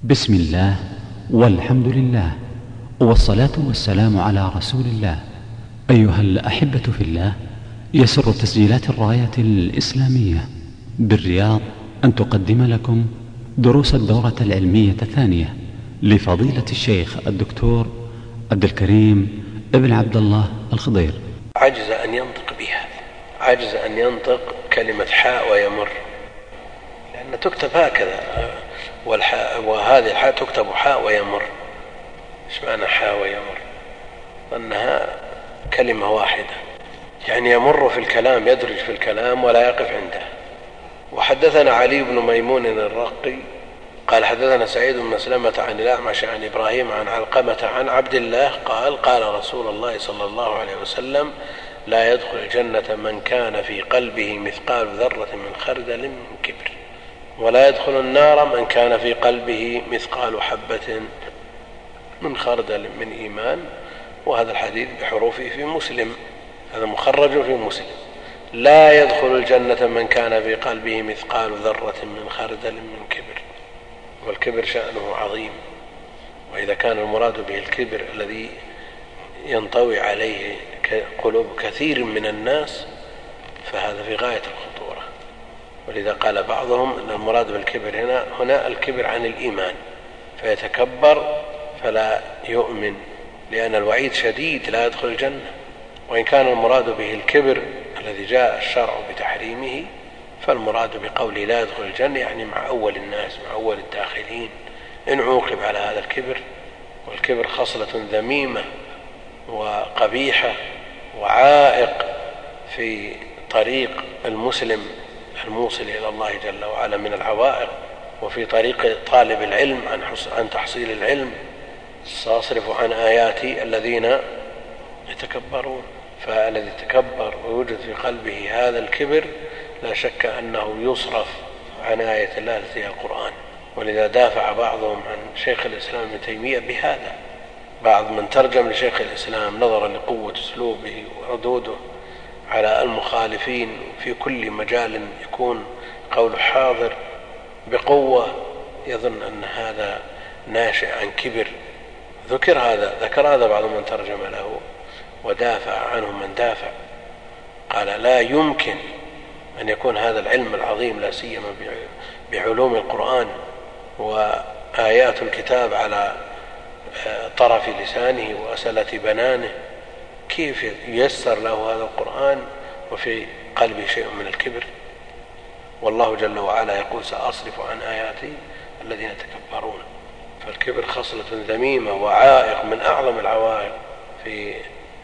بسم الله والحمد لله والصلاة والسلام على رسول الله. أيها الأحبة في الله، يسر تسجيلات الراية الإسلامية بالرياض أن تقدم لكم دروس الدورة العلمية الثانية لفضيلة الشيخ الدكتور عبد الكريم ابن عبد الله الخضير. عجز أن ينطق بها، عجز أن ينطق كلمة حاء ويمر، لأن تكتب هكذا، وهذه الحاء تكتب حاء ويمر. ايش معنى حاء ويمر؟ أنها كلمة واحدة، يعني يمر في الكلام، يدرج في الكلام ولا يقف عنده. وحدثنا علي بن ميمون الرقي قال حدثنا سعيد بن مسلمة عن الأعمش عن إبراهيم عن علقمة عن عبد الله قال قال رسول الله صلى الله عليه وسلم: لا يدخل الجنة من كان في قلبه مثقال ذرة من خردل من كبر، ولا يدخل النار من كان في قلبه مثقال حبة من خردل من إيمان. وهذا الحديث بحروفه في مسلم، هذا مخرج في مسلم: لا يدخل الجنة من كان في قلبه مثقال ذرة من خردل من كبر. والكبر شأنه عظيم، وإذا كان المراد به الكبر الذي ينطوي عليه قلوب كثير من الناس فهذا في غاية الخطورة. ولذا قال بعضهم أن المراد بالكبر هنا الكبر عن الإيمان، فيتكبر فلا يؤمن، لأن الوعيد شديد: لا يدخل الجنة. وإن كان المراد به الكبر الذي جاء الشرع بتحريمه فالمراد بقوله لا يدخل الجنة يعني مع أول الناس، مع أول الداخلين، إن عوقب على هذا الكبر. والكبر خصلة ذميمة وقبيحة وعائق في طريق المسلم الموصل إلى الله جل وعلا من العوائق، وفي طريق طالب العلم عن تحصيل العلم. سأصرف عن آياتي الذين يتكبرون. فالذي يتكبر ويوجد في قلبه هذا الكبر لا شك أنه يصرف عن آية الله التي هي القرآن. ولذا دافع بعضهم عن شيخ الإسلام ابن تيمية بهذا. بعض من ترجم لشيخ الإسلام نظرا لقوة أسلوبه وردوده على المخالفين في كل مجال يكون قول حاضر بقوة، يظن أن هذا ناشئ عن كبر. ذكر هذا بعض من ترجم له ودافع عنه من دافع، قال: لا يمكن أن يكون هذا العلم العظيم، لا سيما بعلوم القرآن وآيات الكتاب على طرف لسانه وأسلة بنانه، كيف ييسر له هذا القرآن وفي قلبه شيء من الكبر؟ والله جل وعلا يقول: سأصرف عن آياتي الذين يتكبرون. فالكبر خصلة ذميمة وعائق من أعظم العوائق في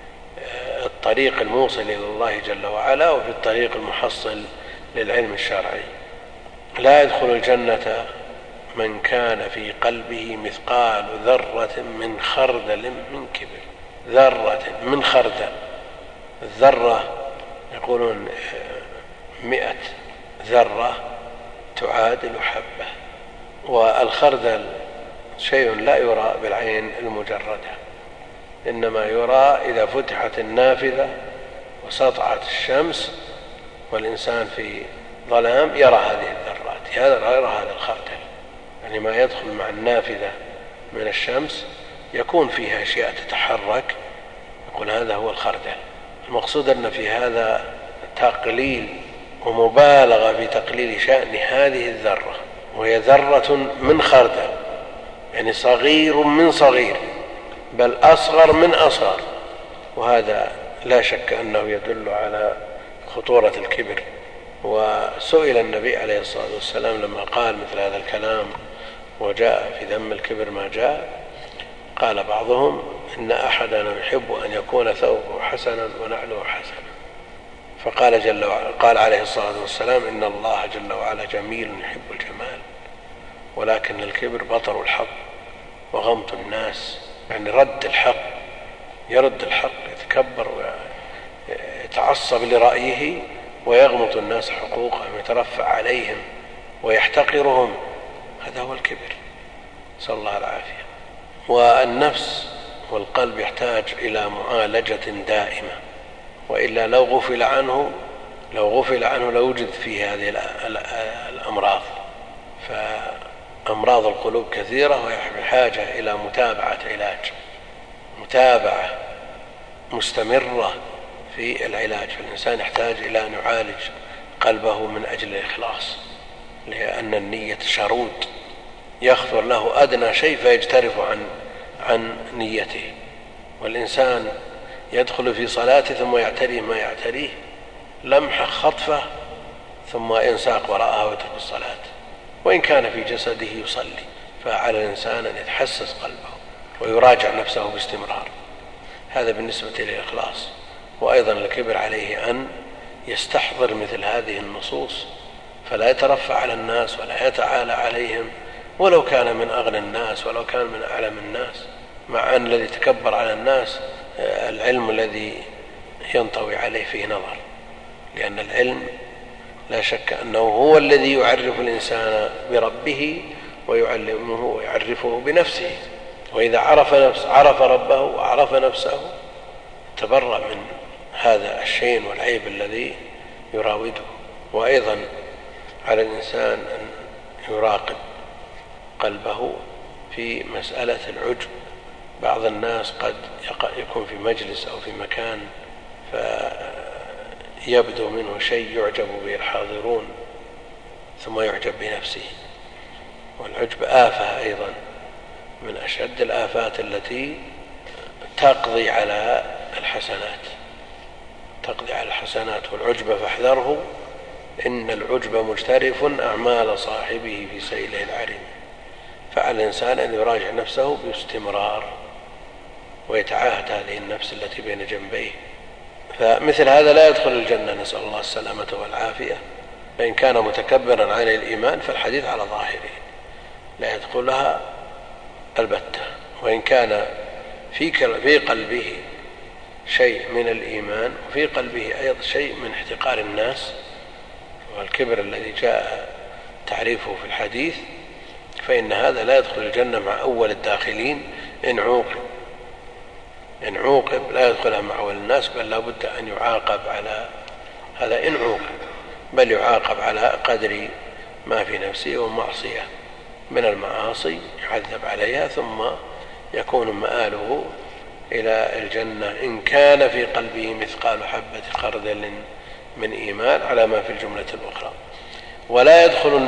الطريق الموصل إلى الله جل وعلا وفي الطريق المحصل للعلم الشرعي. لا يدخل الجنة من كان في قلبه مثقال ذرة من خردل من كبر. ذرة من خردل، الذرة يقولون 100 ذرة تعادل حبة. والخردل شيء لا يرى بالعين المجردة، إنما يرى إذا فتحت النافذة وسطعت الشمس والإنسان في ظلام يرى هذه الذرات، يرى هذا الخردل، يعني ما يدخل مع النافذة من الشمس يكون فيها أشياء تتحرك، يقول هذا هو الخردل. المقصود أن في هذا تقليل ومبالغة في تقليل شأن هذه الذرة، وهي ذرة من خردل، يعني صغير من صغير، بل أصغر من أصغر. وهذا لا شك أنه يدل على خطورة الكبر. وسئل النبي عليه الصلاة والسلام لما قال مثل هذا الكلام وجاء في ذم الكبر ما جاء، قال بعضهم: إن أحدنا يحب أن يكون ثوبه حسنا ونعله حسنا. قال عليه الصلاة والسلام: إن الله جل وعلا جميل يحب الجمال، ولكن الكبر بطر الحق وغمط الناس، يعني يرد الحق، يتكبر ويتعصب لرأيه ويغمط الناس حقوقهم، يترفع عليهم ويحتقرهم. هذا هو الكبر، نسأل الله العافية. والنفس والقلب يحتاج إلى معالجة دائمة، وإلا لو غفل عنه لوجد فيه هذه الأمراض. أمراض القلوب كثيرة وبحاجة إلى متابعة علاج، متابعة مستمرة في العلاج. فالإنسان يحتاج إلى أن يعالج قلبه من أجل الإخلاص، لأن النية شرود، يخطر له أدنى شيء فيجترف عن نيته. والإنسان يدخل في صلاته ثم يعتريه ما يعتريه، لمحة خطفة ثم ينساق وراءها ويترك الصلاة، وإن كان في جسده يصلي. فعلى الإنسان أن يتحسس قلبه ويراجع نفسه باستمرار. هذا بالنسبة للإخلاص. وأيضا الكبر عليه أن يستحضر مثل هذه النصوص، فلا يترفع على الناس ولا يتعالى عليهم، ولو كان من أغنى الناس ولو كان من أعلم الناس، مع أن الذي تكبر على الناس العلم الذي ينطوي عليه فيه نظر، لأن العلم لا شك أنه هو الذي يعرف الإنسان بربه ويعلمه ويعرفه بنفسه. وإذا عرف ربه وعرف نفسه تبرأ من هذا الشين والعيب الذي يراوده. وأيضا على الإنسان أن يراقب قلبه في مسألة العجب. بعض الناس قد يكون في مجلس أو في مكان فيبدو منه شيء يعجب به الحاضرون ثم يعجب بنفسه. والعجب آفة أيضا من أشد الآفات التي تقضي على الحسنات. والعجب فاحذره، إن العجب مجترف أعمال صاحبه في سيله العريم. فعلى الإنسان أن يراجع نفسه باستمرار ويتعاهد هذه النفس التي بين جنبيه. فمثل هذا لا يدخل الجنة، نسأل الله السلامة والعافية. فإن كان متكبرا عن الإيمان فالحديث على ظاهره لا يدخلها البتة. وإن كان في قلبه شيء من الإيمان وفي قلبه أيضا شيء من احتقار الناس والكبر الذي جاء تعريفه في الحديث، فإن هذا لا يدخل الجنة مع أول الداخلين إن عوقب لا يدخلها مع أول الناس، بل لا بد أن يعاقب على هذا إن عوقب، بل يعاقب على قدر ما في نفسه ومعصية من المعاصي يعذب عليها ثم يكون مآله إلى الجنة إن كان في قلبه مثقال حبة خردل من إيمان على ما في الجملة الأخرى. ولا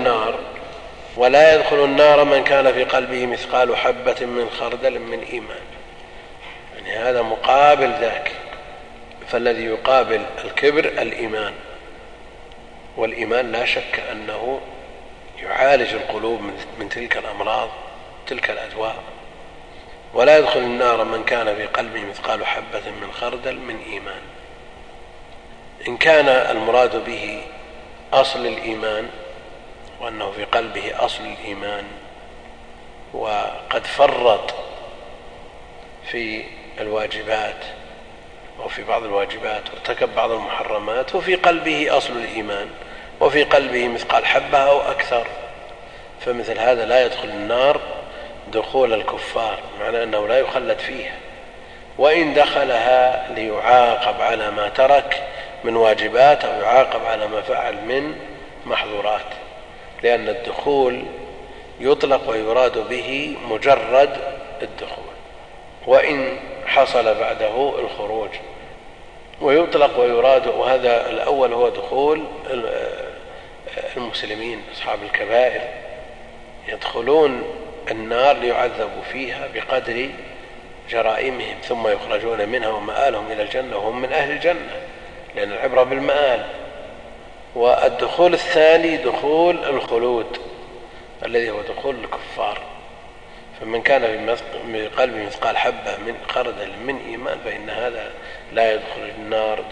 يدخل النار من كان في قلبه مثقال حبة من خردل من إيمان، يعني هذا مقابل ذاك. فالذي يقابل الكبر الإيمان، والإيمان لا شك أنه يعالج القلوب من تلك الأمراض تلك الأدواء. ولا يدخل النار من كان في قلبه مثقال حبة من خردل من إيمان. إن كان المراد به أصل الإيمان وأنه في قلبه أصل الإيمان وقد فرط في الواجبات أو في بعض الواجبات وارتكب بعض المحرمات وفي قلبه أصل الإيمان وفي قلبه مثقال حبة أو أكثر، فمثل هذا لا يدخل النار دخول الكفار، معنى أنه لا يخلد فيها، وإن دخلها ليعاقب على ما ترك من واجبات أو يعاقب على ما فعل من محظورات، لأن الدخول يطلق ويراد به مجرد الدخول، وإن حصل بعده الخروج، ويطلق ويراد. وهذا الأول هو دخول المسلمين أصحاب الكبائر، يدخلون النار ليعذبوا فيها بقدر جرائمهم ثم يخرجون منها ومآلهم إلى الجنة وهم من أهل الجنة، لأن العبرة بالمآل. والدخول الثاني دخول الخلود الذي هو دخول الكفار. فمن كان في قلبه مثقال حبة من خردل من إيمان فإن هذا لا يدخل النار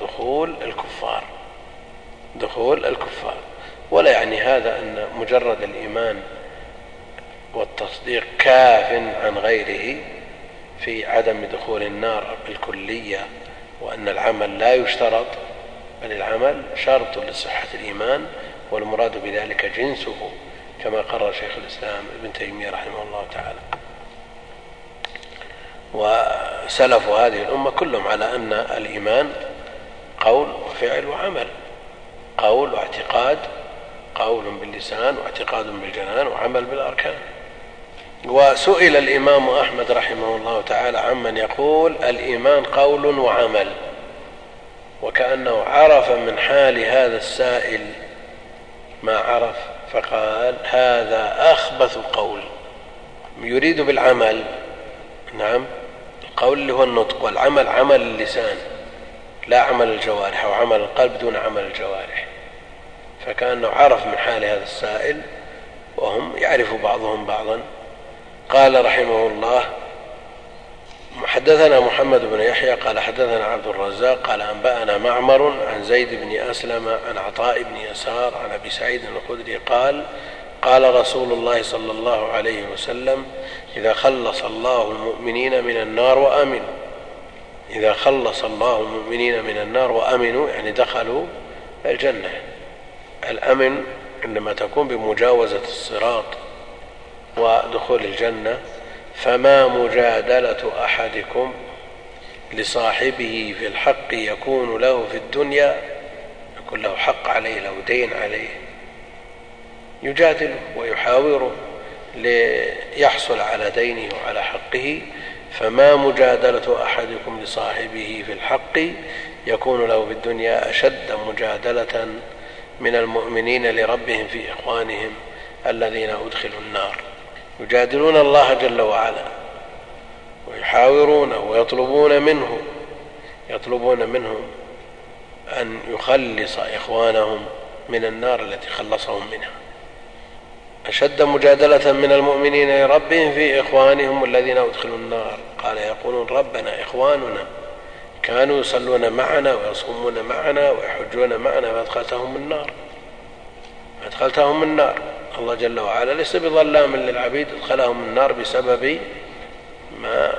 دخول الكفار. ولا يعني هذا أن مجرد الإيمان والتصديق كاف عن غيره في عدم دخول النار بالكلية، وأن العمل لا يشترط، بل العمل شرط لصحة الإيمان، والمراد بذلك جنسه كما قرر شيخ الإسلام ابن تيمية رحمه الله تعالى. وسلف هذه الأمة كلهم على أن الإيمان قول وفعل وعمل، قول واعتقاد، قول باللسان واعتقاد بالجنان وعمل بالأركان. وسئل الإمام أحمد رحمه الله تعالى عمن يقول الإيمان قول وعمل، وكأنه عرف من حال هذا السائل ما عرف، فقال هذا أخبث القول، يريد بالعمل نعم القول اللي هو النطق، والعمل عمل اللسان لا عمل الجوارح، أو عمل القلب دون عمل الجوارح. فكأنه عرف من حال هذا السائل وهم يعرف بعضهم بعضا. قال رحمه الله حدثنا محمد بن يحيى قال حدثنا عبد الرزاق قال أنبأنا معمر عن زيد بن أسلم عن عطاء بن يسار عن أبي سعيد الخدري قال قال رسول الله صلى الله عليه وسلم إذا خلص الله المؤمنين من النار وأمنوا، إذا خلص الله المؤمنين من النار وأمنوا يعني دخلوا الجنة. الأمن عندما تكون بمجاوزة الصراط ودخول الجنة. فما مجادلة أحدكم لصاحبه في الحق يكون له في الدنيا، يكون له حق عليه، له دين عليه، يجادله ويحاوره ليحصل على دينه وعلى حقه. فما مجادلة أحدكم لصاحبه في الحق يكون له في الدنيا أشد مجادلة من المؤمنين لربهم في إخوانهم الذين أدخلوا النار. يجادلون الله جل وعلا ويحاورونه ويطلبون منه أن يخلص إخوانهم من النار التي خلصهم منها. أشد مجادلة من المؤمنين لربهم في إخوانهم الذين أدخلوا النار. قال يقولون ربنا إخواننا كانوا يصلون معنا ويصومون معنا ويحجون معنا فأدخلتهم النار. الله جل وعلا ليس بظلام للعبيد، ادخلهم النار بسبب ما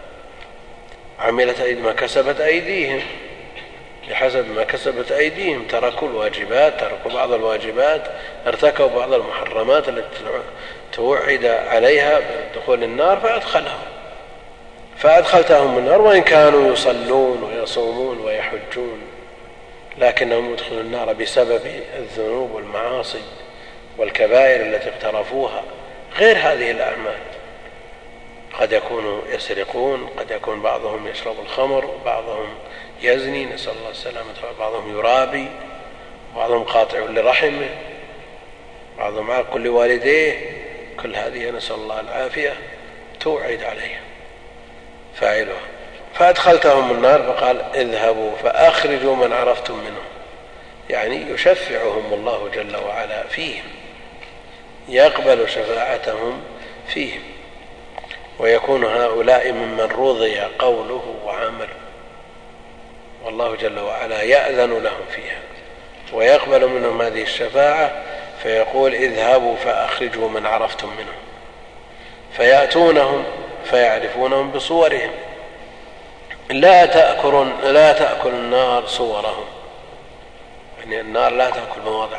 كسبت أيديهم، بحسب ما كسبت أيديهم. تركوا الواجبات، تركوا بعض الواجبات، ارتكبوا بعض المحرمات التي توعد عليها بدخول النار فأدخلتهم النار، وإن كانوا يصلون ويصومون ويحجون لكنهم يدخلون النار بسبب الذنوب والمعاصي والكبائر التي اقترفوها غير هذه الأعمال. قد يكونوا يسرقون، قد يكون بعضهم يشرب الخمر، بعضهم يزني نسأل الله السلامة، بعضهم يرابي، بعضهم قاطع لرحمه، بعضهم عاق لوالديه. كل هذه نسأل الله العافية توعد عليها فاعلها. فأدخلتهم النار فقال اذهبوا فأخرجوا من عرفتم منهم، يعني يشفعهم الله جل وعلا فيهم، يقبل شفاعتهم فيهم، ويكون هؤلاء ممن رضي قوله وعمله، والله جل وعلا يأذن لهم فيها ويقبل منهم هذه الشفاعة، فيقول اذهبوا فأخرجوا من عرفتم منهم، فيأتونهم فيعرفونهم بصورهم. لا تأكل النار صورهم، يعني النار لا تأكل مواضع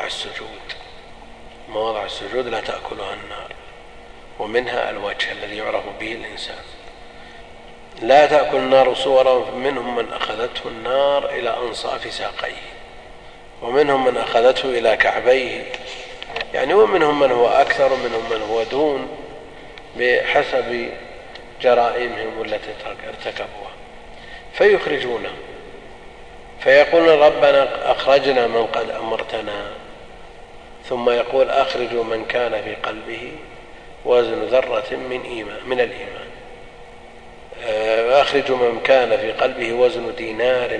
السجود لا تأكلها النار، ومنها الوجه الذي يعرف به الإنسان. لا تأكل النار صورهم، منهم من أخذته النار إلى أنصاف ساقيه، ومنهم من أخذته إلى كعبيه، يعني ومنهم من هو أكثر ومنهم من هو دون بحسب جرائمهم التي ارتكبوها. فيخرجونه فيقولون ربنا أخرجنا من قد أمرتنا، ثم يقول أخرجوا من كان في قلبه وزن ذرة من الإيمان، أخرجوا من كان في قلبه وزن دينار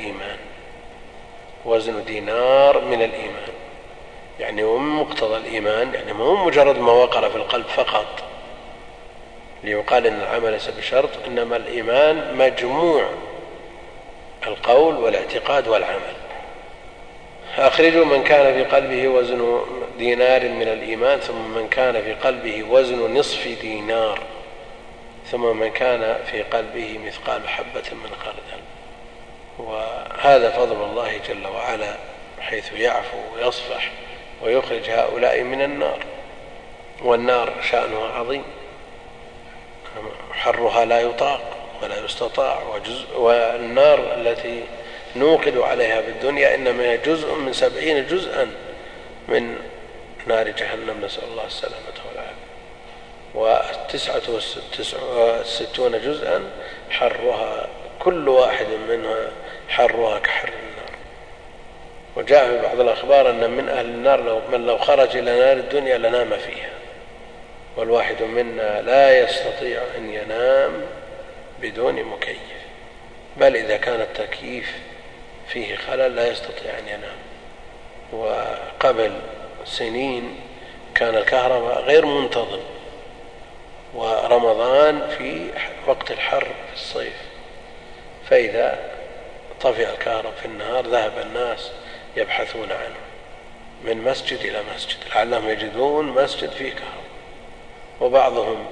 من الإيمان، يعني ومن مقتضى الإيمان، يعني ما هو مجرد ما وقر في القلب فقط ليقال إن العمل ليس بشرط، إنما الإيمان مجموع القول والاعتقاد والعمل. أخرجوا من كان في قلبه وزن دينار من الإيمان، ثم من كان في قلبه وزن نصف دينار، ثم من كان في قلبه مثقال حبة من خردل. وهذا فضل الله جل وعلا حيث يعفو ويصفح ويخرج هؤلاء من النار. والنار شأنها عظيم، حرها لا يطاق ولا يستطاع، والنار التي نوقد عليها بالدنيا إنما هي جزء من 70 جزءا من نار جهنم، نسأل الله السلامة والعافية. و69 جزءا حرها كل واحد منها حرها كحر النار. وجاء في بعض الأخبار أن من أهل النار من لو خرج إلى نار الدنيا لنام فيها، والواحد منا لا يستطيع أن ينام بدون مكيف، بل إذا كان التكييف فيه خلل لا يستطيع أن ينام. وقبل سنين كان الكهرباء غير منتظم، ورمضان في وقت الحر في الصيف، فإذا طفئ الكهرباء في النهار ذهب الناس يبحثون عنه من مسجد إلى مسجد لعلهم يجدون مسجد فيه كهرباء، وبعضهم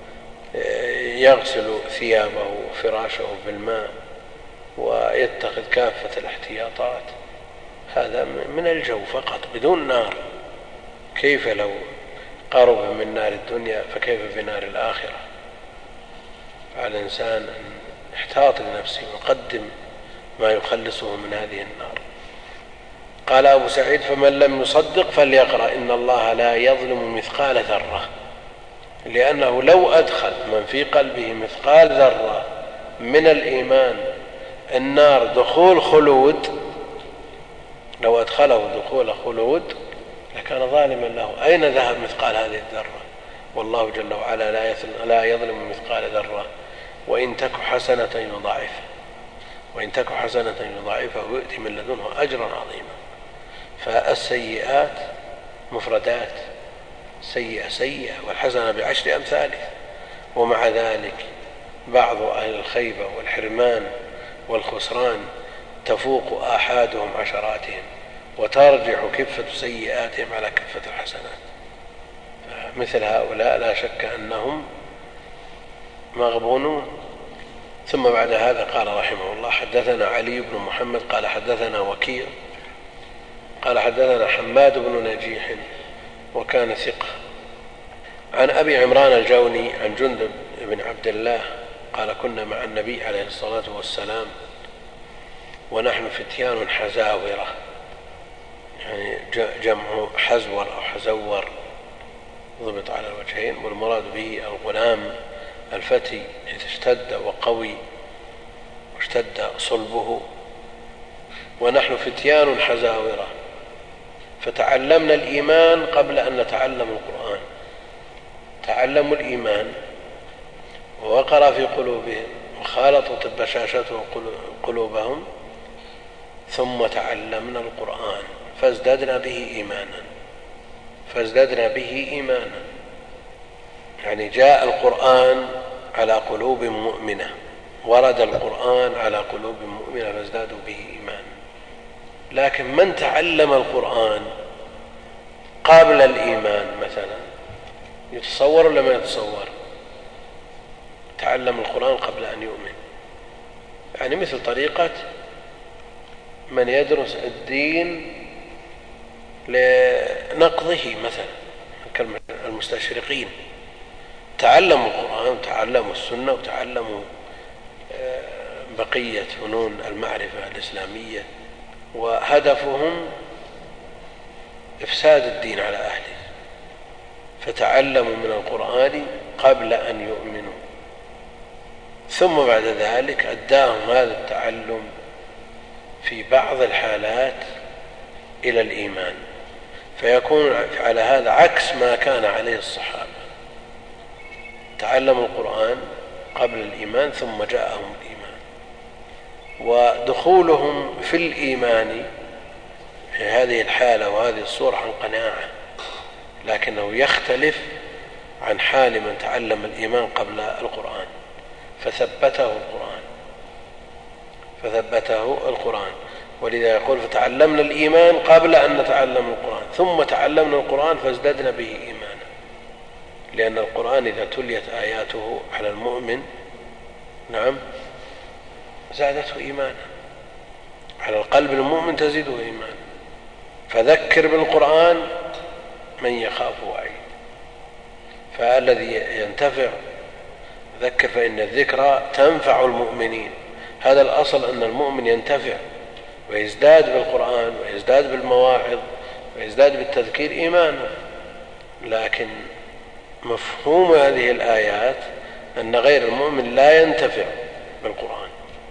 يغسل ثيابه وفراشه بالماء ويتخذ كافة الاحتياطات. هذا من الجو فقط بدون نار. كيف لو قرب من نار الدنيا فكيف بنار الآخرة؟ على الإنسان أن يحتاط لنفسه ويقدم ما يخلصه من هذه النار. قال أبو سعيد: فمن لم يصدق فليقرأ إن الله لا يظلم مثقال ذرة، لأنه لو أدخل من في قلبه مثقال ذرة من الإيمان النار دخول خلود، لو أدخله دخول خلود لكان ظالما له. أين ذهب مثقال هذه الذرة؟ والله جل وعلا لا يظلم مثقال ذرة وإن تك حسنة يضاعفها ويؤتي من لدنه أجرا عظيما. فالسيئات مفردات، سيئة سيئة والحسنة بعشر أمثالها، ومع ذلك بعض أهل الخيبة والحرمان والخسران تفوق آحادهم عشراتهم وترجع كفة سيئاتهم على كفة الحسنات. مثل هؤلاء لا شك أنهم مغبونون. ثم بعد هذا قال رحمه الله: حدثنا علي بن محمد قال حدثنا وكيع قال حدثنا حماد بن نجيح وكان ثقة، عن أبي عمران الجوني عن جندب بن عبد الله قال: كنا مع النبي عليه الصلاة والسلام ونحن فتيان حزاورة، يعني جمع حزور أو حزور ضبط على الوجهين، والمراد به الغلام الفتي إذا اشتد وقوي واشتد صلبه. ونحن فتيان حزاورة فتعلمنا الإيمان قبل أن نتعلم القرآن. تعلموا الإيمان ووقر في قلوبهم وخالطت بشاشته قلوبهم، ثم تعلمنا القرآن فازددنا به إيمانا. يعني جاء القرآن على قلوب مؤمنة، ورد القرآن على قلوب مؤمنة فازدادوا به إيمانا. لكن من تعلم القرآن قبل الإيمان مثلا يتصور ولا ما يتصور؟ تعلم القرآن قبل أن يؤمن، يعني مثل طريقة من يدرس الدين لنقضه مثلا، كلمة المستشرقين تعلموا القرآن وتعلموا السنة وتعلموا بقية فنون المعرفة الإسلامية، وهدفهم إفساد الدين على أهله، فتعلموا من القرآن قبل أن يؤمنوا، ثم بعد ذلك أداهم هذا التعلم في بعض الحالات إلى الإيمان، فيكون على هذا عكس ما كان عليه الصحابة. تعلموا القرآن قبل الإيمان ثم جاءهم الإيمان، ودخولهم في الإيمان في هذه الحالة وهذه الصورة عن قناعة، لكنه يختلف عن حال من تعلم الإيمان قبل القرآن فثبته القرآن. ولذا يقول: فتعلمنا الإيمان قبل أن نتعلم القرآن ثم تعلمنا القرآن فازددنا به إيمانا، لأن القرآن إذا تليت آياته على المؤمن زادته إيمانا، على القلب المؤمن تزيده إيمانا. فذكر بالقرآن من يخاف وعيد، فالذي ينتفع ذكر فإن الذكرى تنفع المؤمنين. هذا الأصل، أن المؤمن ينتفع ويزداد بالقرآن ويزداد بالمواعظ ويزداد بالتذكير إيمانا. لكن مفهوم هذه الآيات أن غير المؤمن لا ينتفع بالقرآن،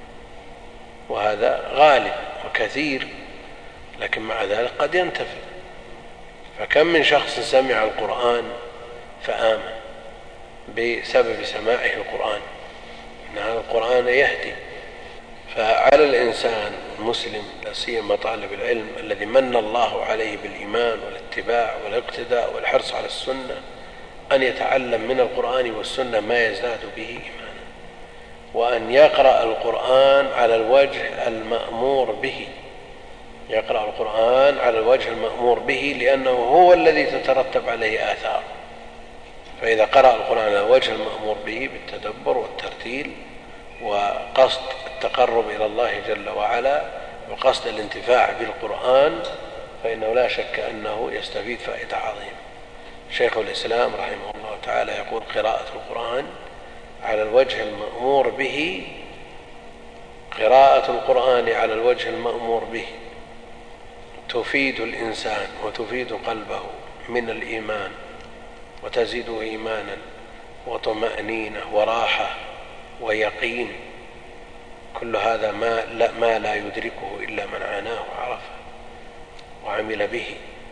وهذا غالب وكثير، لكن مع ذلك قد ينتفع. فكم من شخص سمع القرآن فآمن بسبب سماعه القرآن، إن هذا القرآن يهدي. فعلى الإنسان المسلم لا سيما طالب العلم الذي من الله عليه بالإيمان والاتباع والاقتداء والحرص على السنة أن يتعلم من القرآن والسنة ما يزداد به إيمانا، وأن يقرأ القرآن على الوجه المأمور به، يقرأ القرآن على الوجه المأمور به، لأنه هو الذي تترتب عليه آثار. فإذا قرأ القرآن على الوجه المأمور به بالتدبر والترتيل وقصد التقرب إلى الله جل وعلا وقصد الانتفاع بالقرآن، فإنه لا شك أنه يستفيد فائدة عظيمة. شيخ الإسلام رحمه الله تعالى يقول: قراءة القرآن على الوجه المأمور به، قراءة القرآن على الوجه المأمور به تفيد الإنسان وتفيد قلبه من الإيمان، وتزيده إيمانا وطمأنينة وراحة ويقين. كل هذا ما لا يدركه إلا من عاناه وعرفه وعمل به.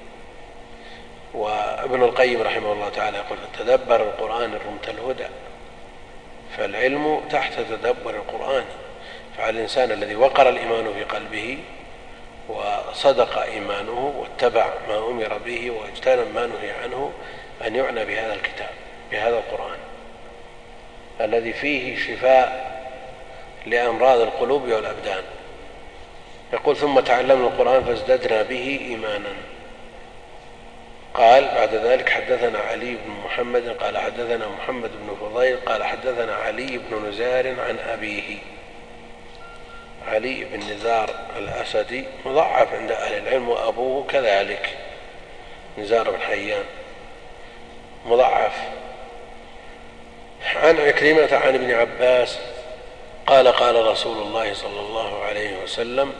وابن القيم رحمه الله تعالى يقول: تدبر القرآن رمت الهدى. فالعلم تحت تدبر القرآن. فعلى الإنسان الذي وقر الإيمان في قلبه وصدق إيمانه واتبع ما أمر به واجتنب ما نهي عنه أن يعنى بهذا الكتاب، بهذا القرآن الذي فيه شفاء لأمراض القلوب والأبدان. يقول: ثم تعلمنا القرآن فازددنا به إيمانا. قال بعد ذلك: حدثنا علي بن محمد قال حدثنا محمد بن فضيل قال حدثنا علي بن نزار عن أبيه. علي بن نزار الأسدي مضعف عند أهل العلم، وأبوه كذلك نزار بن حيان مضعف. عن عكرمة عن ابن عباس قال: قال رسول الله صلى الله عليه وسلم: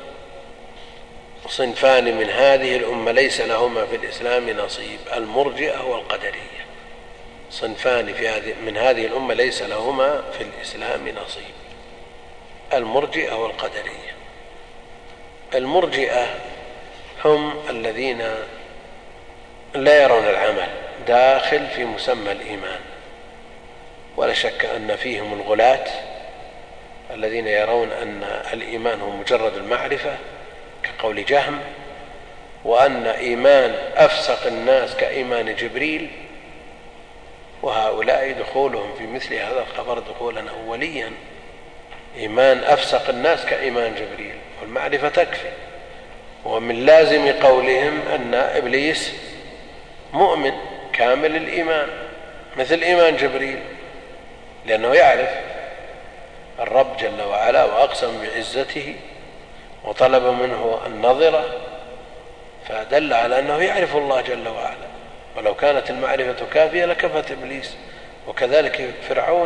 صنفان من هذه الأمة ليس لهما في الإسلام نصيب، المرجئة والقدرية. صنفان من هذه الأمة ليس لهما في الإسلام نصيب، المرجئة والقدرية. المرجئة هم الذين لا يرون العمل داخل في مسمى الإيمان، ولا شك أن فيهم الغلاة الذين يرون أن الإيمان هو مجرد المعرفة كقول جهم، وأن إيمان أفسق الناس كإيمان جبريل. وهؤلاء دخولهم في مثل هذا الخبر دخولا أوليا. إيمان أفسق الناس كإيمان جبريل، والمعرفة تكفي. ومن لازم قولهم أن إبليس مؤمن كامل الإيمان مثل إيمان جبريل، لأنه يعرف الرب جل وعلا وأقسم بعزته وطلب منه النظرة، فدل على أنه يعرف الله جل وعلا. ولو كانت المعرفة كافية لكفت إبليس، وكذلك فرعون.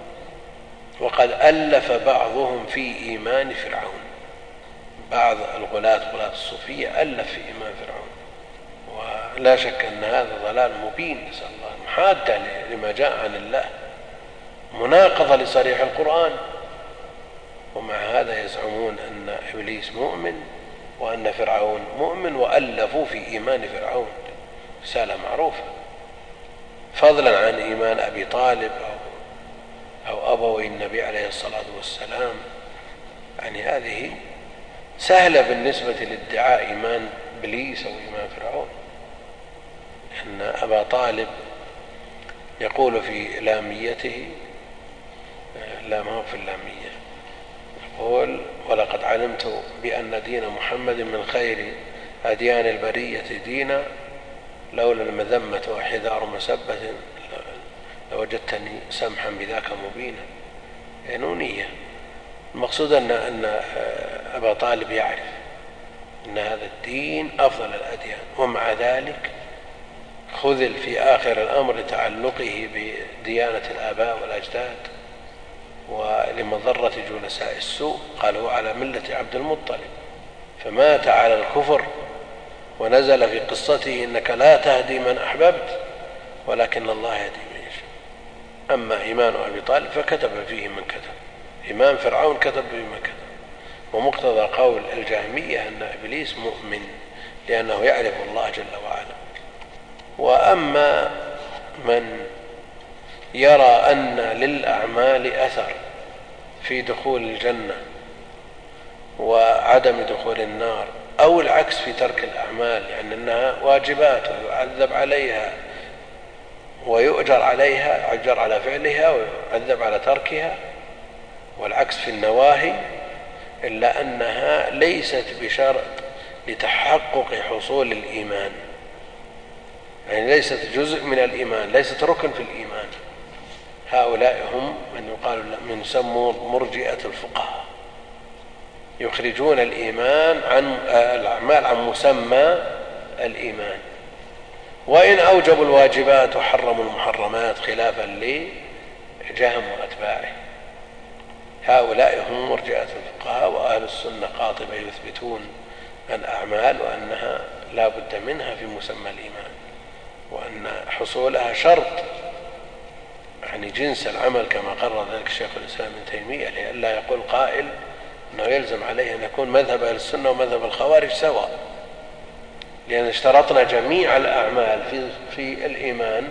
وقد ألف بعضهم في إيمان فرعون، بعض غلاة الصوفية ألف في إيمان فرعون. ولا شك أن هذا ضلال مبين، نسأل الله، محادة لما جاء عن الله، مناقضة لصريح القرآن. ومع هذا يزعمون أن إبليس مؤمن وأن فرعون مؤمن، وألفوا في إيمان فرعون. رسالة معروفة، فضلا عن إيمان أبي طالب أو أبوي النبي عليه الصلاة والسلام. يعني هذه سهلة بالنسبة لادعاء إيمان إبليس أو إيمان فرعون. أن أبا طالب يقول في لاميته، لا ما هو في اللامية، يقول: ولقد علمت بأن دين محمد من خير أديان البرية دينا، لولا المذمة وحذار مسبة لوجدتني سمحا بذاك مبينا. نونية. المقصود أن أبا طالب يعرف أن هذا الدين أفضل الأديان، ومع ذلك خذل في آخر الأمر لتعلقه بديانة الآباء والأجداد ولمضرة جلساء السوء. قال: هو على ملة عبد المطلب، فمات على الكفر. ونزل في قصته: إنك لا تهدي من أحببت ولكن الله يهدي من أما إيمان أبي طالب فكتب فيه من كتب، إيمان فرعون كتب فيه من كتب. ومقتضى قول الجهمية أن إبليس مؤمن لأنه يعرف الله جل وعلا. وأما من يرى أن للأعمال أثر في دخول الجنة وعدم دخول النار، أو العكس في ترك الأعمال، يعني أنها واجبات ويعذب عليها ويؤجر عليها، يؤجر على فعلها ويعذب على تركها، والعكس في النواهي، إلا أنها ليست بشرط لتحقق حصول الإيمان، يعني ليست جزء من الإيمان، ليست ركن في الإيمان. هؤلاء هم من يقال من يسموا مرجئة الفقهاء، يخرجون الإيمان عن الأعمال عن مسمى الإيمان، وإن أوجبوا الواجبات وحرموا المحرمات خلافا لجهم وأتباعه. هؤلاء هم مرجئة الفقهاء. وأهل السنة قاطبة يثبتون الأعمال وأنها لا بد منها في مسمى الإيمان، وأن حصولها شرط، يعني جنس العمل كما قرر ذلك الشيخ الإسلام ابن تيمية، لئلا يقول قائل أنه يلزم عليه أن يكون مذهب أهل السنة ومذهب الخوارج سواء، لأن اشترطنا جميع الأعمال في الإيمان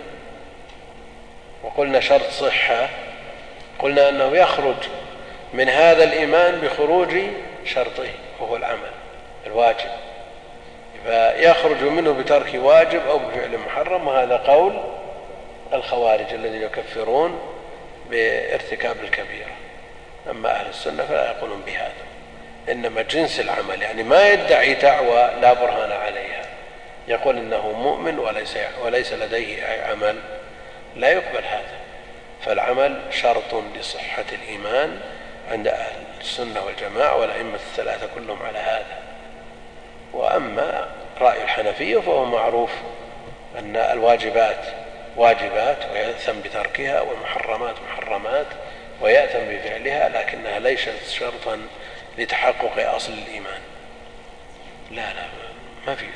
وقلنا شرط صحة، قلنا أنه يخرج من هذا الإيمان بخروج شرطه وهو العمل الواجب، فيخرج منه بترك واجب أو بفعل محرم، وهذا قول الخوارج الذين يكفرون بارتكاب الكبيرة. أما أهل السنة فلا يقولون بهذا، إنما جنس العمل، يعني ما يدعي دعوى لا برهان عليها، يقول إنه مؤمن وليس لديه أي عمل، لا يقبل هذا. فالعمل شرط لصحة الإيمان عند أهل السنة والجماعة والأئمة الثلاثة كلهم على هذا. وأما رأي الحنفية فهو معروف أن الواجبات واجبات ويأثم بتركها، والمحرمات محرمات ويأثم بفعلها، لكنها ليست شرطا لتحقق أصل الإيمان. لا ما في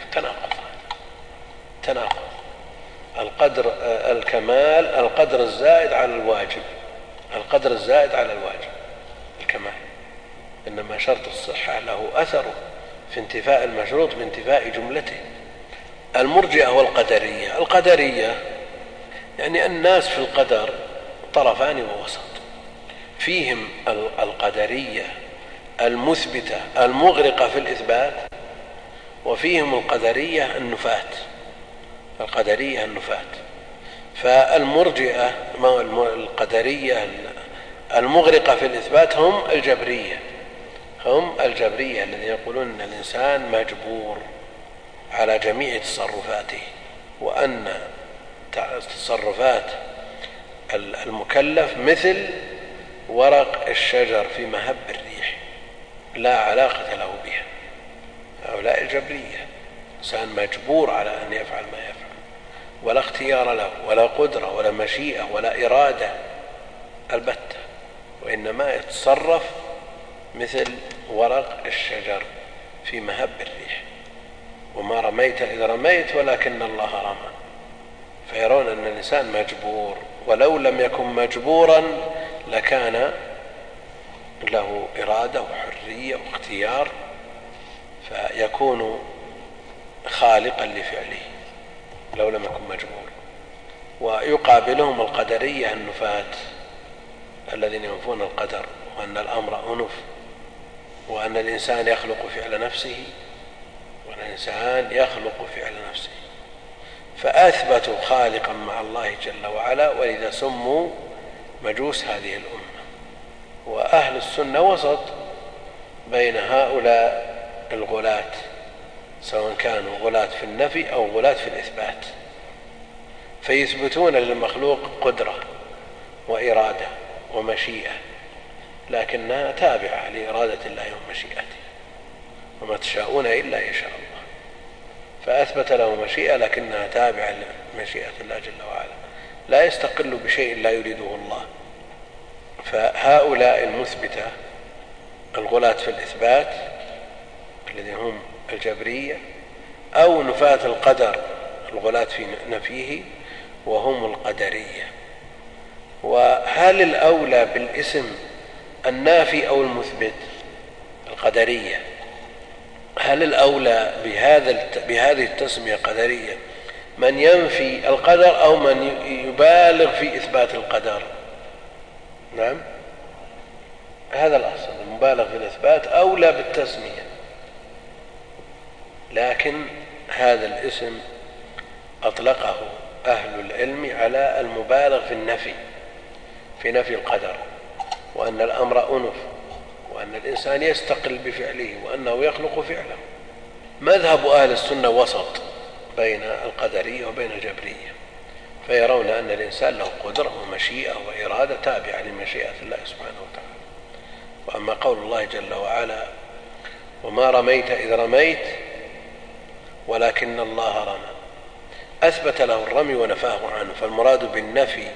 تناقض. القدر الكمال القدر الزائد على الواجب، القدر الزائد على الواجب الكمال، إنما شرط الصحة له أثره في انتفاء المشروط بانتفاء جملته. المرجئة والقدرية، القدرية يعني الناس في القدر طرفان ووسط، فيهم القدرية المثبتة المغرقة في الإثبات، وفيهم القدرية النفاة. فالمرجئة القدرية المغرقة في الإثبات هم الجبرية الذين يقولون أن الإنسان مجبور على جميع تصرفاته، وأن تصرفات المكلف مثل ورق الشجر في مهب الريح لا علاقة له بها. هؤلاء الجبرية، إنسان مجبور على أن يفعل ما يفعل، ولا اختيار له ولا قدرة ولا مشيئة ولا إرادة البتة، وإنما يتصرف مثل ورق الشجر في مهب الريح، وما رميت إذ رميت ولكن الله رمى. فيرون أن الإنسان مجبور، ولو لم يكن مجبورا لكان له إرادة وحرية واختيار، فيكون خالقا لفعله لو لم يكن مجبور. ويقابلهم القدرية النفاة الذين ينفون القدر، وأن الأمر أنف، وأن الإنسان يخلق فعل نفسه، وأن الإنسان يخلق فعل نفسه، فأثبتوا خالقا مع الله جل وعلا، ولذا سموا مجوس هذه الأمة. وأهل السنة وسط بين هؤلاء الغلاة، سواء كانوا غلاة في النفي أو غلاة في الإثبات، فيثبتون للمخلوق قدرة وإرادة ومشيئة، لكنها تابعة لإرادة الله ومشيئته، وما تشاءون إلا يشاء الله. فأثبت له مشيئة لكنها تابعة لمشيئة الله جل وعلا، لا يستقل بشيء لا يريده الله. فهؤلاء المثبتة الغلاة في الإثبات الذين هم الجبرية، أو نفاة القدر الغلاة في نفيه وهم القدرية. وهل الأولى بالاسم النافي أو المثبت؟ القدرية هل الأولى بهذه التسمية قدرية من ينفي القدر أو من يبالغ في إثبات القدر؟ نعم، هذا الأصل، المبالغ في الإثبات أولى بالتسمية، لكن هذا الاسم أطلقه أهل العلم على المبالغ في نفي القدر، وأن الأمر أنف، وأن الإنسان يستقل بفعله، وأنه يخلق فعله. مذهب أهل السنة وسط بين القدرية وبين الجبرية، فيرون أن الإنسان له قدرة ومشيئة وإرادة تابعة لمشيئة الله سبحانه وتعالى. وأما قول الله جل وعلا وما رميت إذ رميت ولكن الله رمى، أثبت له الرمي ونفاه عنه، فالمراد بالنفي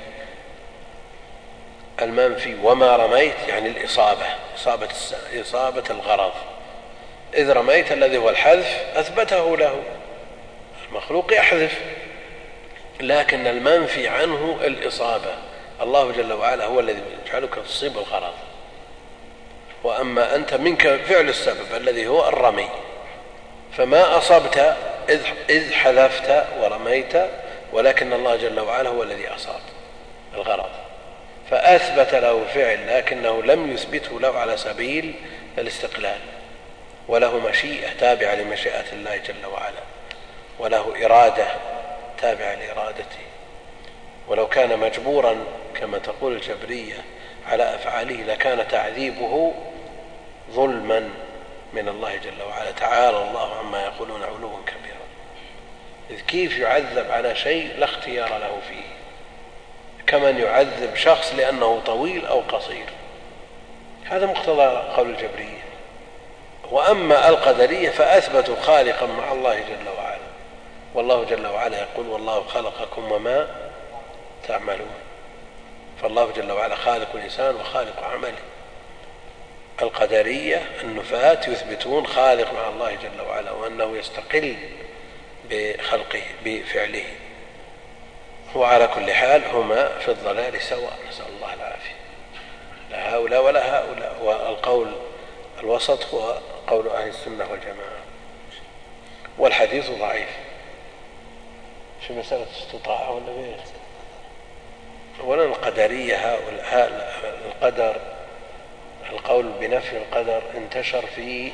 المنفي وما رميت يعني الإصابة، إصابة الغرض. إذ رميت الذي هو الحذف أثبته له، المخلوق يحذف، لكن المنفي عنه الإصابة، الله جل وعلا هو الذي يجعلك تصيب الغرض، وأما أنت منك فعل السبب الذي هو الرمي، فما أصبت إذ حذفت ورميت، ولكن الله جل وعلا هو الذي أصاب الغرض، فأثبت له فعل لكنه لم يثبته له على سبيل الاستقلال، وله مشيئة تابعة لمشيئة الله جل وعلا، وله إرادة تابعة لإرادته، ولو كان مجبورا كما تقول الجبرية على أفعاله لكان تعذيبه ظلما من الله جل وعلا، تعالى الله عما يقولون علوا كبيرا. إذ كيف يعذب على شيء لا اختيار له فيه، كمن يعذب شخص لأنه طويل أو قصير، هذا مقتضى قول الجبرية. وأما القدرية فأثبتوا خالقا مع الله جل وعلا، والله جل وعلا يقول والله خلقكم وما تعملون، فالله جل وعلا خالق الإنسان وخالق عمله. القدرية النفاة يثبتون خالق مع الله جل وعلا، وأنه يستقل بخلقه بفعله، وعلى كل حال هما في الضلال سواء، نسأل الله العافية، لا هؤلاء ولا هؤلاء. والقول الوسط هو قول أهل السنة والجماعة، والحديث ضعيف في مسألة استطاعة ولا غير. أولا القدرية هؤلاء القدر، القول بنفي القدر انتشر في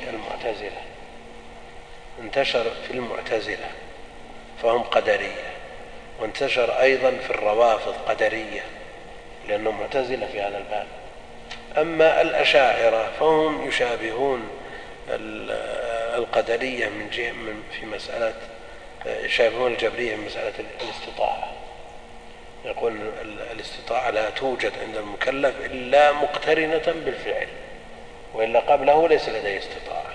المعتزلة فهم قدرية، وانتشر أيضا في الروافض قدرية لأنهم معتزلة في هذا الباب. أما الأشاعرة فهم يشابهون القدرية في مسألة، يشابهون الجبرية في مسألة الاستطاعة، يقول الاستطاعة لا توجد عند المكلف إلا مقترنة بالفعل، وإلا قبله ليس لديه استطاعة،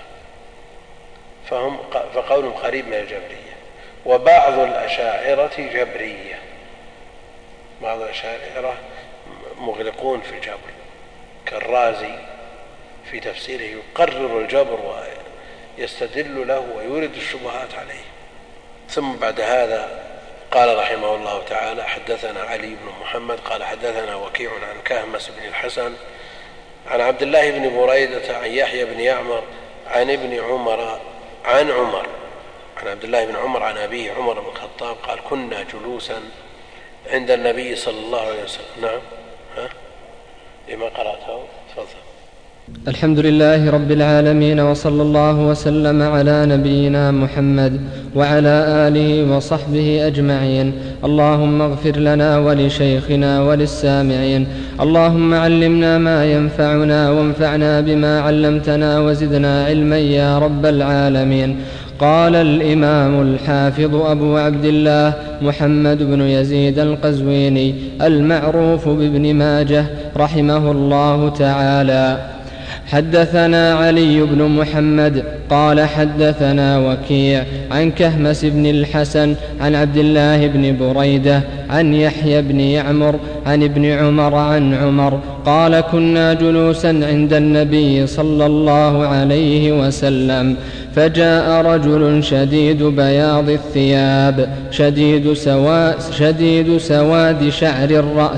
فقولهم قريب من الجبرية. وبعض الأشاعرة جبرية، بعض الأشاعرة مغلقون في الجبر، كالرازي في تفسيره يقرر الجبر ويستدل له ويورد الشبهات عليه. ثم بعد هذا قال رحمه الله تعالى حدثنا علي بن محمد قال حدثنا وكيع عن كهمس بن الحسن عن عبد الله بن بريدة عن يحيى بن يعمر عن ابن عمر عن عبد الله بن عمر عن أبيه عمر بن الخطاب قال كنا جلوسا عند النبي صلى الله عليه وسلم. نعم، لما قرأته تفضل. الحمد لله رب العالمين، وصلى الله وسلم على نبينا محمد وعلى آله وصحبه أجمعين. اللهم اغفر لنا ولشيخنا وللسامعين، اللهم علمنا ما ينفعنا وانفعنا بما علمتنا وزدنا علما يا رب العالمين. قال الإمام الحافظ أبو عبد الله محمد بن يزيد القزويني المعروف بابن ماجه رحمه الله تعالى: حدثنا علي بن محمد قال حدثنا وكيع عن كهمس بن الحسن عن عبد الله بن بريدة عن يحيى بن يعمر عن ابن عمر عن عمر قال كنا جلوسا عند النبي صلى الله عليه وسلم فجاء رجل شديد بياض الثياب شديد سواد شعر الرأس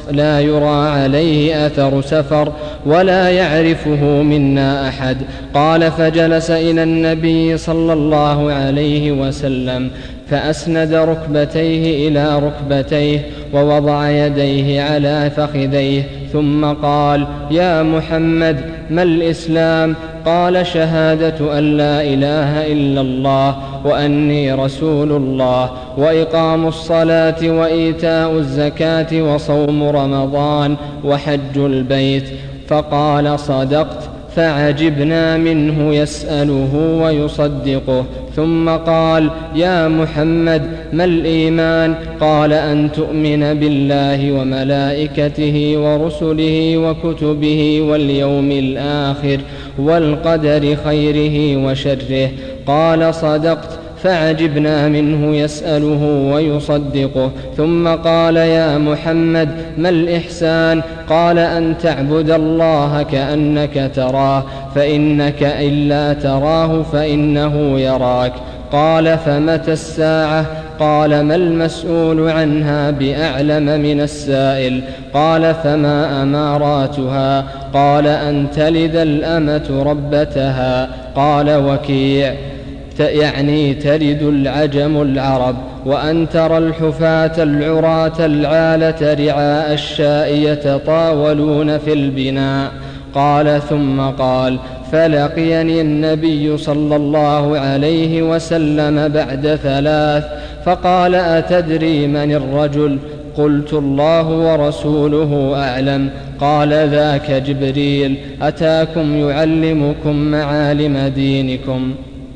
لا يرى عليه أثر سفر ولا يعرفه منا أحد. قال فجلس إلى النبي صلى الله عليه وسلم فأسند ركبتيه إلى ركبتيه ووضع يديه على فخذيه ثم قال: يا محمد ما الإسلام؟ قال: شهادة أن لا إله إلا الله وأني رسول الله وإقام الصلاة وإيتاء الزكاة وصوم رمضان وحج البيت. فقال: صدقت. فعجبنا منه يسأله ويصدقه. ثم قال: يا محمد ما الإيمان؟ قال: أن تؤمن بالله وملائكته ورسله وكتبه واليوم الآخر والقدر خيره وشره. قال: صدقت. فعجبنا منه يسأله ويصدقه. ثم قال: يا محمد ما الإحسان؟ قال: أن تعبد الله كأنك تراه فإنك إلا تراه فإنه يراك. قال: فمتى الساعة؟ قال: ما المسؤول عنها بأعلم من السائل. قال: فما أماراتها؟ قال: أن تلد الأمة ربتها. قال وكيع: يعني تلد العجم العرب. وأن ترى الحفاة العراة العالة رعاء الشاء يتطاولون في البناء. قال ثم قال: فلقيني النبي صلى الله عليه وسلم بعد 3 فقال: أتدري من الرجل؟ قلت: الله ورسوله أعلم. قال: ذاك جبريل أتاكم يعلمكم معالم دينكم.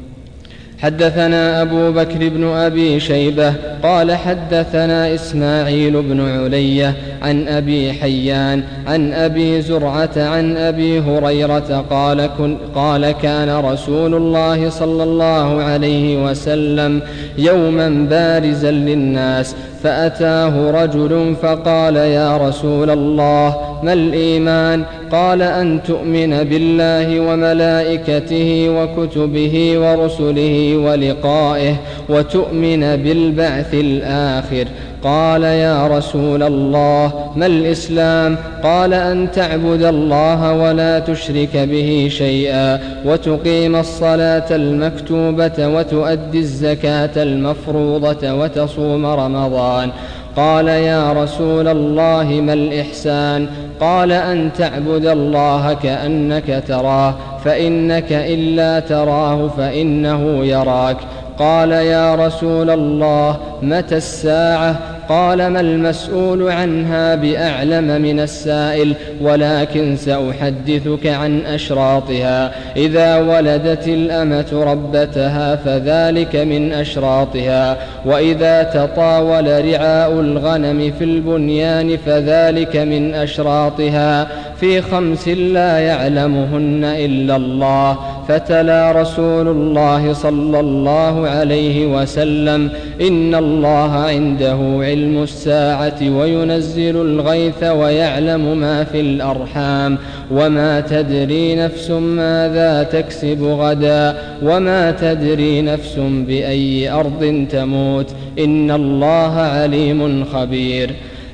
حدثنا أبو بكر بن أبي شيبة قال حدثنا إسماعيل بن علية عن أبي حيان عن أبي زرعة عن أبي هريرة قال كان رسول الله صلى الله عليه وسلم يوما بارزا للناس فأتاه رجل فقال: يا رسول الله ما الإيمان؟ قال: أن تؤمن بالله وملائكته وكتبه ورسله ولقائه وتؤمن بالبعث الآخر. قال: يا رسول الله ما الإسلام؟ قال: أن تعبد الله ولا تشرك به شيئا وتقيم الصلاة المكتوبة وتؤدي الزكاة المفروضة وتصوم رمضان. قال: يا رسول الله ما الإحسان؟ قال: أن تعبد الله كأنك تراه فإنك إلا تراه فإنه يراك. قال: يا رسول الله متى الساعة؟ قال: ما المسؤول عنها بأعلم من السائل، ولكن سأحدثك عن أشراطها. إذا ولدت الأمة ربتها فذلك من أشراطها، وإذا تطاول رعاء الغنم في البنيان فذلك من أشراطها، في 5 لا يعلمهن إلا الله. فتلا رسول الله صلى الله عليه وسلم: إن الله عنده علم الساعة وينزل الغيث ويعلم ما في الأرحام وما تدري نفس ماذا تكسب غدا وما تدري نفس بأي أرض تموت إن الله عليم خبير.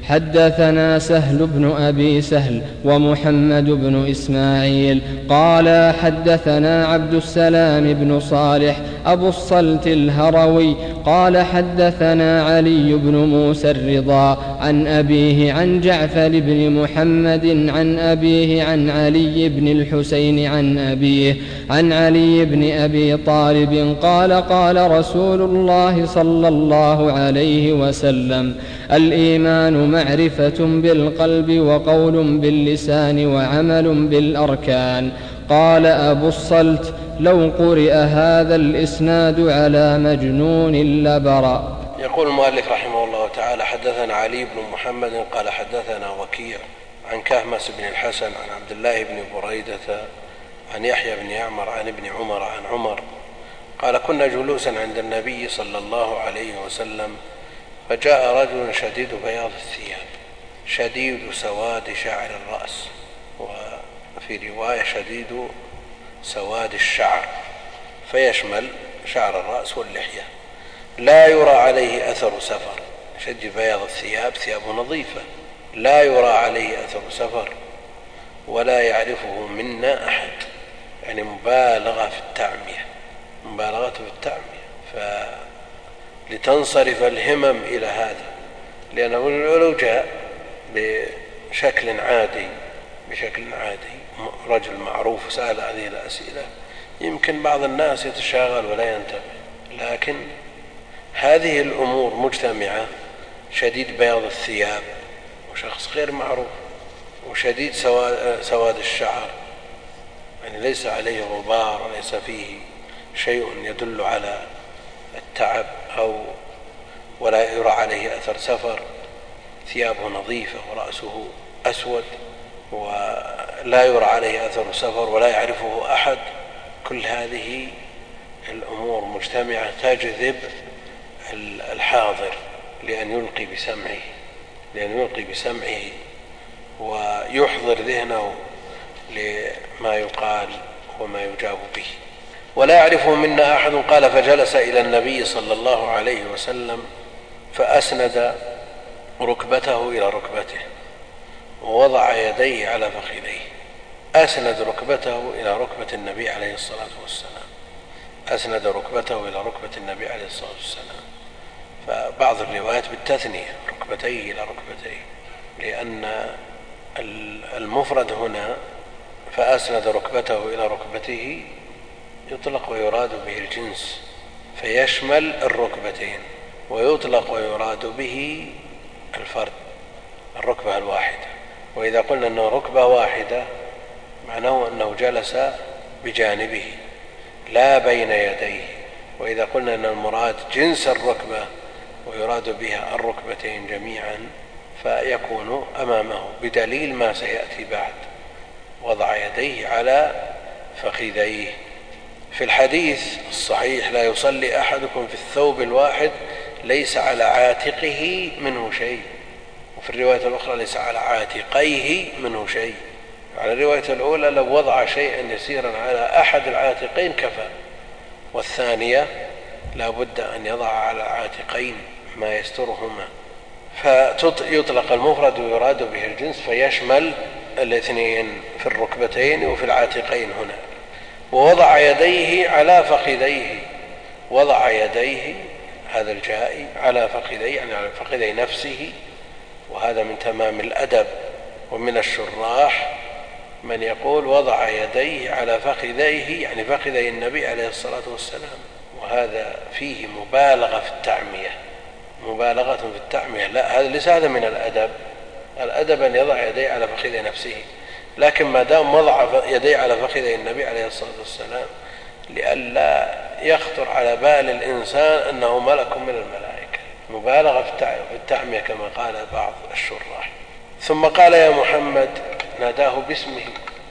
حدثنا سهل بن أبي سهل ومحمد بن إسماعيل قال حدثنا عبد السلام بن صالح أبو الصلت الهروي قال حدثنا علي بن موسى الرضا عن أبيه عن جعفر بن محمد عن أبيه عن علي بن الحسين عن أبيه عن علي بن أبي طالب قال: قال رسول الله صلى الله عليه وسلم: الإيمان معرفة بالقلب وقول باللسان وعمل بالأركان. قال أبو الصلت: لو قرئ هذا الإسناد على مجنون لبرأ. يقول المؤلف رحمه الله تعالى: حدثنا علي بن محمد قال حدثنا وكيع عن كهمس بن الحسن عن عبد الله بن بريدة عن يحيى بن يعمر عن ابن عمر عن عمر قال: كنا جلوسا عند النبي صلى الله عليه وسلم فجاء رجل شديد بياض الثياب شديد سواد شعر الرأس، وفي رواية شديد سواد الشعر فيشمل شعر الرأس واللحية، لا يرى عليه أثر سفر، شديد بياض الثياب، ثيابه نظيفة لا يرى عليه أثر سفر ولا يعرفه منا أحد، يعني مبالغة في التعمية، مبالغة في التعمية، لتنصرف الهمم إلى هذا. لأنه لو جاء بشكل عادي رجل معروف سأل هذه الأسئلة يمكن بعض الناس يتشاغل ولا ينتبه، لكن هذه الأمور مجتمعة، شديد بياض الثياب وشخص غير معروف وشديد سواد الشعر، يعني ليس عليه غبار وليس فيه شيء يدل على التعب ولا يرى عليه أثر سفر، ثيابه نظيفة ورأسه أسود ولا يرى عليه أثر سفر ولا يعرفه أحد. كل هذه الأمور مجتمعة تجذب الحاضر لأن يلقي بسمعه ويحضر ذهنه لما يقال وما يجاب به. ولا يعرفه منا أحد. قال فجلس إلى النبي صلى الله عليه وسلم فأسند ركبته إلى ركبته ووضع يديه على فخذيه. أسند ركبته إلى ركبة النبي عليه الصلاة والسلام، أسند ركبته إلى ركبة النبي عليه الصلاة والسلام. فبعض الروايات بالتثنية ركبتيه إلى ركبتيه، لأن المفرد هنا فأسند ركبته إلى ركبته يطلق ويراد به الجنس فيشمل الركبتين، ويطلق ويراد به الفرد الركبة الواحدة. وإذا قلنا أنه ركبة واحدة معناه أنه جلس بجانبه لا بين يديه. وإذا قلنا أن المراد جنس الركبة ويراد بها الركبتين جميعا فيكون أمامه بدليل ما سيأتي بعد، وضع يديه على فخذيه. في الحديث الصحيح لا يصلي أحدكم في الثوب الواحد ليس على عاتقه منه شيء، وفي الرواية الأخرى ليس على عاتقيه منه شيء. على الرواية الأولى لو وضع شيئا يسيرا على أحد العاتقين كفى، والثانية لا بد أن يضع على العاتقين ما يسترهما. فيطلق المفرد ويراد به الجنس فيشمل الاثنين في الركبتين وفي العاتقين هنا. ووضع يديه على فخذيه، وضع يديه هذا الجائي على فخذيه يعني على فخذي نفسه، وهذا من تمام الأدب. ومن الشراح من يقول وضع يديه على فخذيه يعني فخذي النبي عليه الصلاة والسلام، وهذا فيه مبالغة في التعمية، مبالغة في التعمية. لا، هذا ليس هذا من الأدب. الأدب أن يضع يديه على فخذي نفسه، لكن ما دام وضع يديه على فخذي النبي عليه الصلاة والسلام لئلا يخطر على بال الإنسان أنه ملك من الملائكة، مبالغة في التعمية كما قال بعض الشراح. ثم قال يا محمد، ناداه باسمه.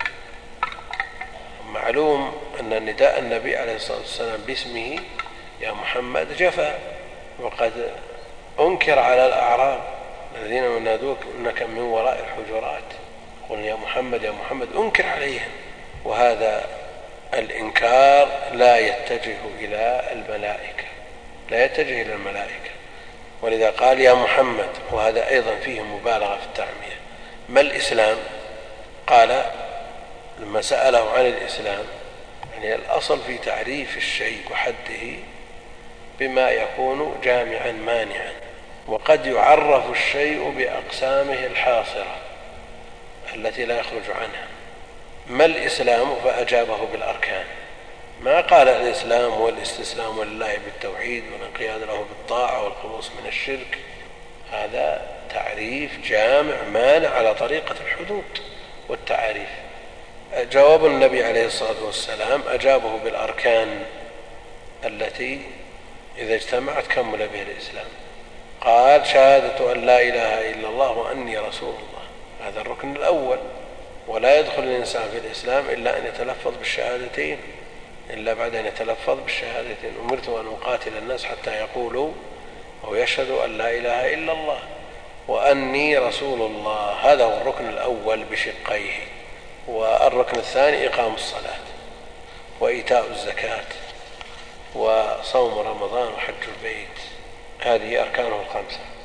معلوم أن نداء النبي عليه الصلاة والسلام باسمه يا محمد جفا، وقد أنكر على الأعراب الذين ينادوك إنك من وراء الحجرات، قل يا محمد يا محمد، أنكر عليهم. وهذا الإنكار لا يتجه إلى الملائكة، لا يتجه إلى الملائكة. ولذا قال يا محمد، وهذا أيضا فيه مبالغة في التعمية. ما الإسلام؟ قال لما سأله عن الإسلام يعني الأصل في تعريف الشيء وحده بما يكون جامعا مانعا، وقد يعرف الشيء بأقسامه الحاصرة التي لا يخرج عنها. ما الإسلام؟ فأجابه بالأركان. ما قال الإسلام هو الاستسلام لله بالتوحيد والانقياد له بالطاعة والخلوص من الشرك. هذا تعريف جامع مانع على طريقة الحدود والتعاريف. جواب النبي عليه الصلاة والسلام أجابه بالأركان التي إذا اجتمعت كمل بها الإسلام. قال شهادة أن لا إله إلا الله وأني رسول الله، هذا الركن الأول. ولا يدخل الإنسان في الإسلام إلا أن يتلفظ بالشهادتين، إلا بعد أن يتلفظ بالشهادتين. أمرت أن أقاتل الناس حتى يقولوا أو يشهدوا أن لا إله إلا الله وأني رسول الله. هذا هو الركن الأول بشقيه. والركن الثاني إقام الصلاة وإيتاء الزكاة وصوم رمضان وحج البيت، هذه أركانه الخمسة.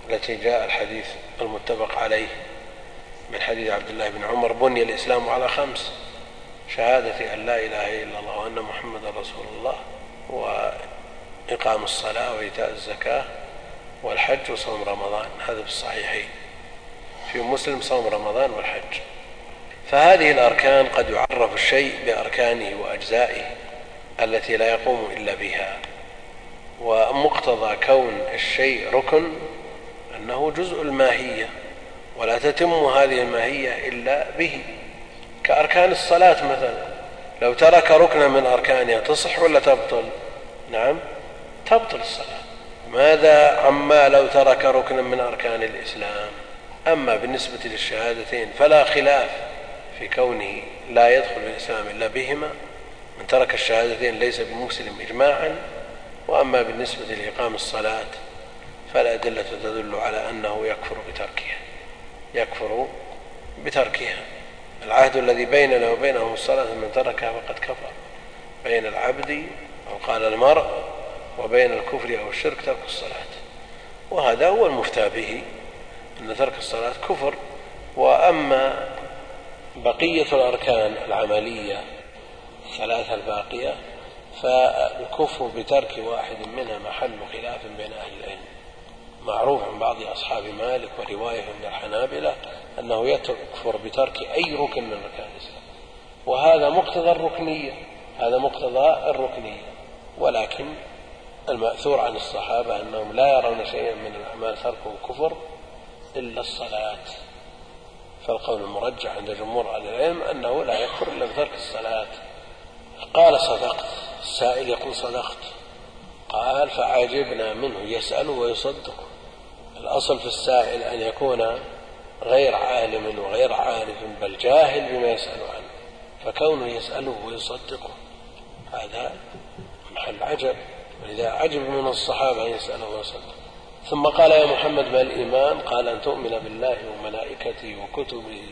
التي جاء الحديث المتفق عليه من حديث عبد الله بن عمر: بني الإسلام على 5: شهادة أن لا إله إلا الله وأن محمد رسول الله، وإقام الصلاة وإيتاء الزكاة والحج وصوم رمضان. هذا في الصحيحين، في مسلم صوم رمضان والحج. فهذه الأركان قد يعرف الشيء بأركانه وأجزائه التي لا يقوم إلا بها، ومقتضى كون الشيء ركن أنه جزء الماهية، ولا تتم هذه الماهية إلا به. كأركان الصلاة مثلا، لو ترك ركنا من أركانها تصح ولا تبطل؟ نعم تبطل الصلاة. ماذا عما لو ترك ركنا من أركان الإسلام؟ أما بالنسبة للشهادتين فلا خلاف في كونه لا يدخل الإسلام إلا بهما، من ترك الشهادتين ليس بمسلم إجماعا. وأما بالنسبة لإقام الصلاة فالأدلة تدل على أنه يكفر بتركها. العهد الذي بيننا وبينهم الصلاة، من تركها فقد كفر. بين العبد أو قال المرء وبين الكفر أو الشرك ترك الصلاة، وهذا هو المفتى به، أن ترك الصلاة كفر. وأما بقية الأركان العملية 3 الباقية فالكفر بترك واحد منها محل خلاف بين أهل العلم. معروف عن بعض أصحاب مالك ورواية من الحنابلة أنه يكفر بترك أي ركن من أركان الإسلام، وهذا مقتضى الركنية. ولكن المأثور عن الصحابة أنهم لا يرون شيئا من الأعمال تركه كفر إلا الصلاة. فالقول المرجح عند جمهور أهل العلم أنه لا يكفر إلا بترك الصلاة. قال: صدقت. السائل يقول: صدقت. قال: فعجبنا منه يسأل ويصدق. الأصل في السائل أن يكون غير عالم وغير عارف، بل جاهل بما يسأل عنه، فكونه يسأله ويصدقه هذا محل عجب. ولذا عجب من الصحابة أن يسأله ويصدقه. ثم قال: يا محمد ما الإيمان؟ قال: أن تؤمن بالله وملائكته وكتبه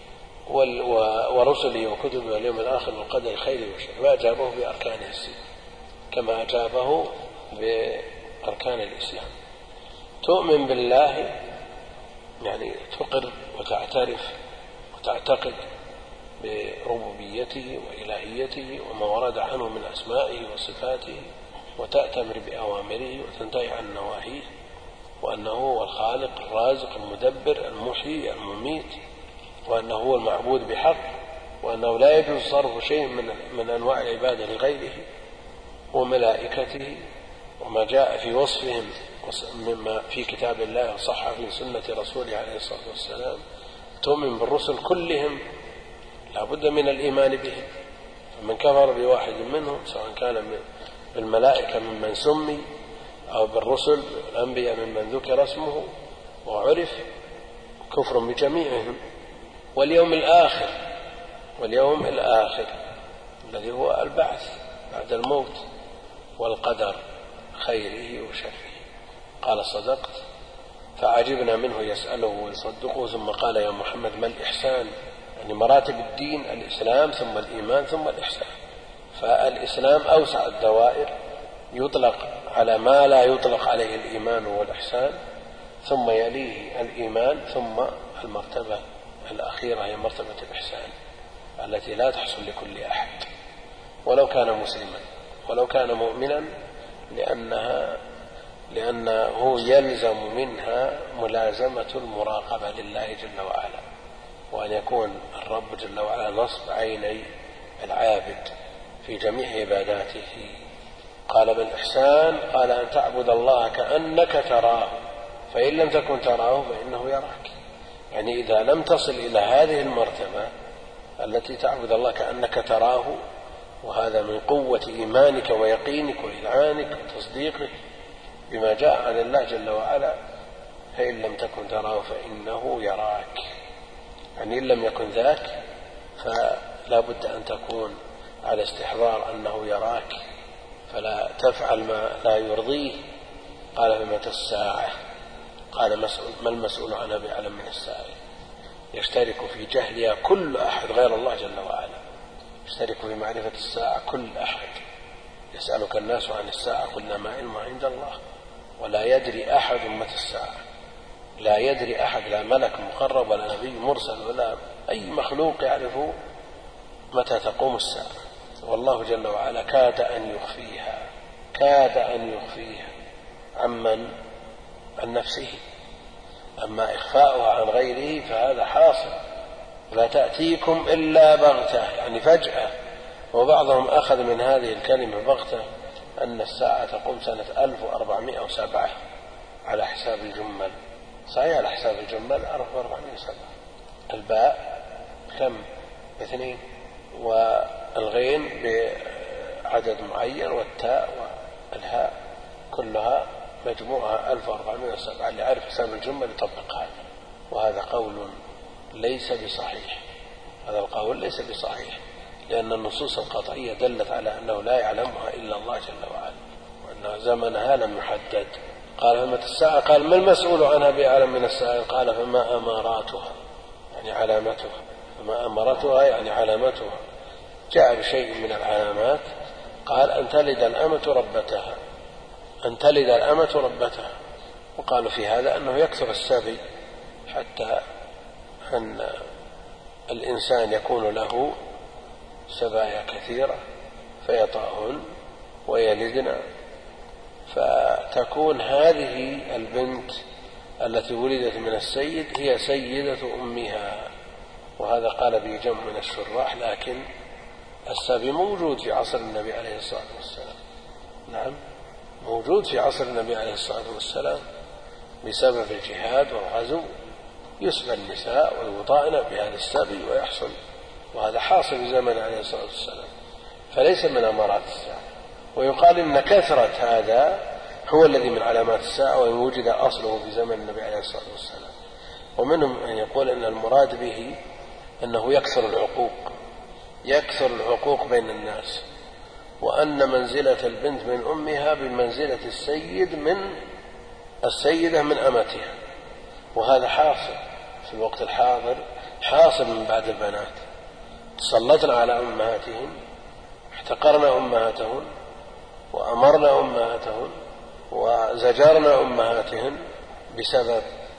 ورسله وكتبه واليوم الآخر والقدر خيره وشره. وأجابه بأركانه الستة كما أجابه بأركان الإسلام. تؤمن بالله يعني تقر وتعترف وتعتقد بربوبيته وإلهيته وما ورد عنه من أسمائه وصفاته، وتأتمر بأوامره وتنتهي عن نواهيه، وأنه هو الخالق الرازق المدبر المحيي المميت، وأنه هو المعبود بحق، وأنه لا يجوز صرف شيء من أنواع العبادة لغيره، وملائكته وما جاء في وصفهم مما في كتاب الله وصح في سنة رسوله عليه الصلاة والسلام. تؤمن بالرسل كلهم، لا بد من الإيمان بهم. فمن كفر بواحد منهم سواء كان بالملائكة ممن سمي أو بالرسل الأنبياء ممن ذكر اسمه وعرف، كفر بجميعهم. واليوم الآخر الذي هو البعث بعد الموت، والقدر خيره وشره. قال: صدقت. فعجبنا منه يسأله ويصدقه. ثم قال: يا محمد ما الإحسان؟ يعني مراتب الدين: الإسلام ثم الإيمان ثم الإحسان. فالإسلام أوسع الدوائر، يطلق على ما لا يطلق عليه الإيمان والإحسان، ثم يليه الإيمان، ثم المرتبة الأخيرة هي مرتبة الإحسان التي لا تحصل لكل أحد ولو كان مسلما ولو كان مؤمنا، لأنه يلزم منها ملازمة المراقبة لله جل وعلا، وأن يكون الرب جل وعلا نصب عيني العابد في جميع عباداته. قال: بالإحسان؟ قال: أن تعبد الله كأنك تراه، فإن لم تكن تراه فإنه يراك. يعني إذا لم تصل إلى هذه المرتبة التي تعبد الله كأنك تراه، وهذا من قوة إيمانك ويقينك وإذعانك وتصديقك بما جاء عن الله جل وعلا، فإن لم تكن تراه فإنه يراك. يعني إن لم يكن ذاك فلا بد أن تكون على استحضار أنه يراك، فلا تفعل ما لا يرضيه. قال: فمتى الساعة؟ قال: ما المسؤول عنها بأعلم من السائل. يشترك في جهلها كل أحد غير الله جل وعلا، يشترك في معرفة الساعة كل أحد. يسألك الناس عن الساعة قلنا ما علمها عند الله، ولا يدري أحد متى الساعة. لا يدري أحد، لا ملك مقرب ولا نبي مرسل ولا أي مخلوق يعرف متى تقوم الساعة، والله جل وعلا كاد أن يخفيها عمن؟ عن نفسه. أما إخفاؤها عن غيره فهذا حاصل، لا تأتيكم إلا بغتة، يعني فجأة. وبعضهم أخذ من هذه الكلمة بغتة أن الساعة تقوم سنة 1407 على حساب الجمل. صحيح على حساب الجمل 1407. الباء كم؟ 2، والغين بعدد معين، والتاء والهاء كلها مجموعها 1407. اللي يعرف حساب الجمل يطبق هذا. وهذا قول ليس بصحيح، هذا القول ليس بصحيح، لأن النصوص القطعية دلت على أنه لا يعلمها إلا الله جل وعلا، وأن زمنها لم يحدد. قال فمتى الساعة؟ قال ما المسؤول عنها بأعلم من السائل. قال فما أماراتها، يعني علامتها. فما أماراتها يعني علامتها. جاء بشيء من العلامات، قال أن تلد الأمة ربتها. وقالوا في هذا أنه يكثر السبي، حتى أن الإنسان يكون له سبايا كثيرة فيطأهن ويلدن، فتكون هذه البنت التي ولدت من السيد هي سيدة أمها. وهذا قال به جمع من الشراح، لكن السبي موجود في عصر النبي عليه الصلاة والسلام. نعم، موجود في عصر النبي عليه الصلاة والسلام بسبب الجهاد والغزو، يسبى النساء ويوطأن بهذا السبي ويحصل، وهذا حاصل في زمن عليه الصلاة والسلام، فليس من أمارات الساعة. ويقال إن كثرة هذا هو الذي من علامات الساعة، وإن وجد أصله في زمن النبي عليه الصلاة والسلام. ومنهم من يقول إن المراد به أنه يكثر العقوق بين الناس، وأن منزلة البنت من أمها بمنزلة السيدة من أمتها. وهذا حاصل في الوقت الحاضر، حاصل من بعد البنات تسلطن على أمهاتهن، احتقرن أمهاتهن، وأمرن أمهاتهن، وزجرن أمهاتهن بسبب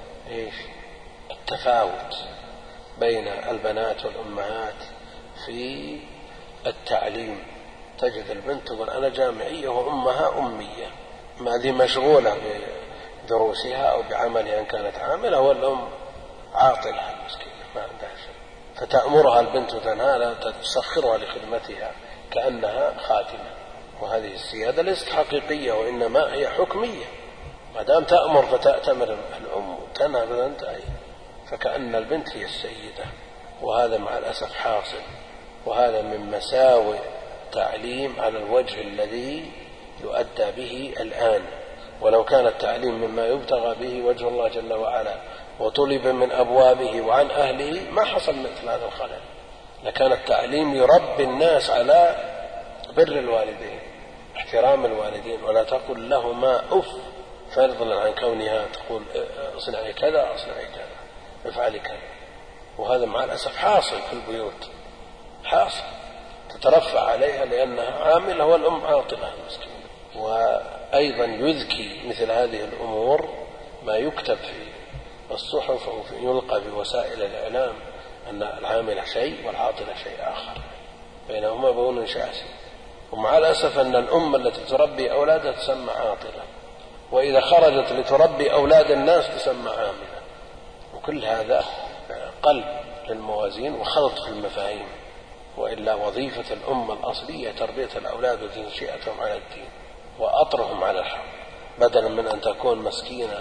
التفاوت بين البنات والأمهات في التعليم. تجد البنت تقول أنا جامعية وأمها أمية، ما ذي مشغولة بدروسها أو بعملها إن كانت عاملة، والأم عاطلة المسكينة ما عندها شيء، فتأمرها البنت وتنهاها، تسخرها لخدمتها كأنها خادمة. وهذه السيادة ليست حقيقية، وإنما هي حكمية. ما دام تأمر فتأتمر الأم وتنهى فتنتهي، فكأن البنت هي السيدة. وهذا مع الأسف حاصل، وهذا من مساوئ تعليم على الوجه الذي يؤدى به الآن. ولو كان التعليم مما يبتغى به وجه الله جل وعلا وطلب من أبوابه وعن أهله ما حصل مثل هذا الخلل. لكان التعليم يربي الناس على بر الوالدين، احترام الوالدين، ولا تقل لهما أف، فضلا عن كونها تقول اصنعي كذا اصنعي كذا افعلي كذا. وهذا مع الأسف حاصل في البيوت، حاصل، تترفع عليها لأنها عاملة والأم عاطلة المسكينة. وأيضا يذكي مثل هذه الأمور ما يكتب في الصحف أو يلقى في وسائل الإعلام أن العاملة شيء والعاطلة شيء آخر، بينهما بون شاسع. ومع الأسف أن الأم التي تربي أولادها تسمى عاطلة، وإذا خرجت لتربي أولاد الناس تسمى عاملة. وكل هذا قلب للموازين وخلط في المفاهيم. وإلا وظيفة الأمة الأصلية تربية الأولاد وتنشئتهم على الدين وأطرهم على الحق، بدلا من أن تكون مسكينة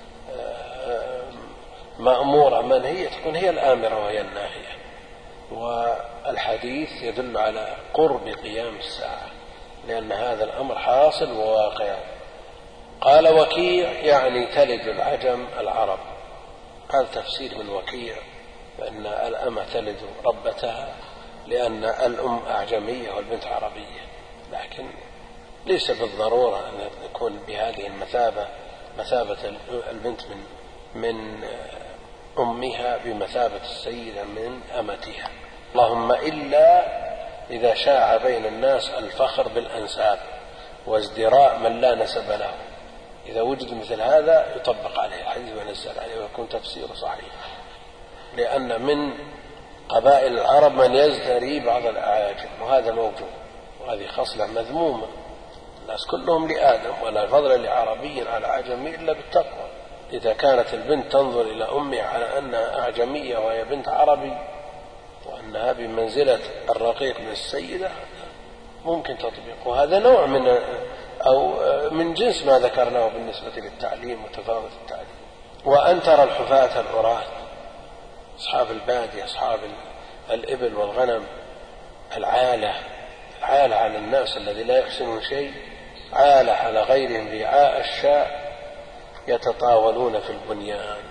مأمورة منهية، تكون هي الآمرة وهي الناهية. والحديث يدل على قرب قيام الساعة، لأن هذا الأمر حاصل وواقع. قال وكيع يعني تلد العجم العرب. هذا تفسير من وكيع، فإن الأمة تلد ربتها لأن الأم أعجمية والبنت عربية، لكن ليس بالضرورة أن يكون بهذه المثابة، مثابة البنت من أمها بمثابة السيدة من أمتها. اللهم إلا إذا شاع بين الناس الفخر بالأنساب وازدراء من لا نسب له، إذا وجد مثل هذا يطبق عليه الحديث وينزل عليه ويكون تفسيره صحيح، لأن من قبائل العرب من يزدري بعض الأعاجم، وهذا موجود، وهذه خصلة مذمومة. الناس كلهم لآدم، ولا فضل لعربي على أعجمي إلا بالتقوى. إذا كانت البنت تنظر إلى أمها على أنها أعجمية وهي بنت عربي وأنها بمنزلة الرقيق من السيدة، ممكن تطبيق، وهذا نوع من جنس ما ذكرناه بالنسبة للتعليم وتفاوت التعليم. وأن ترى الحفاة العراة أصحاب البادية أصحاب الإبل والغنم العالة على الناس الذي لا يحسنون شيء، عالة على غيرهم رعاء الشاء يتطاولون في البنيان،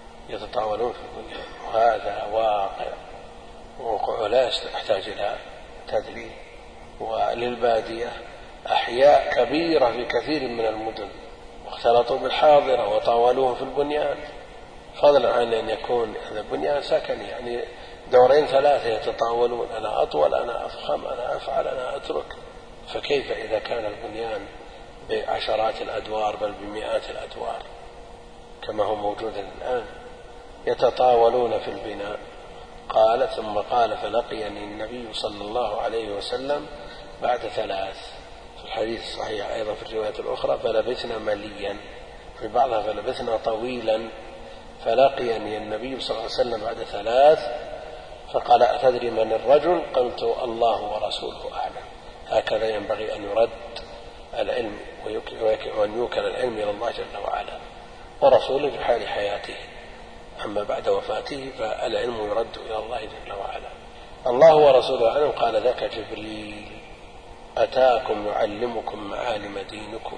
وهذا واقع لا يحتاج إلى تدليل. وللبادية أحياء كبيرة في كثير من المدن، واختلطوا بالحاضرة وطاولوهم في البنيان، فضلا عن أن يكون هذا بنيان سكني، يعني دورين ثلاثة يتطاولون، أنا أطول، أنا أفخم، أنا أفعل، أنا أترك. فكيف إذا كان البنيان بعشرات الأدوار بل بمئات الأدوار كما هو موجود الآن، يتطاولون في البناء. قال ثم قال فلقيني النبي صلى الله عليه وسلم بعد 3، في الحديث الصحيح أيضا في الرواية الأخرى فلبثنا مليا، في بعضها فلبثنا طويلا. فلقيني النبي صلى الله عليه وسلم بعد 3 فقال أتدري من الرجل؟ قلت الله ورسوله أعلم. هكذا ينبغي أن يرد العلم وأن يوكل العلم إلى الله جل وعلا ورسوله في حال حياته، أما بعد وفاته فالعلم يرد إلى الله جل وعلا. الله ورسوله أعلم. قال ذاك جبريل أتاكم يعلمكم معالم دينكم.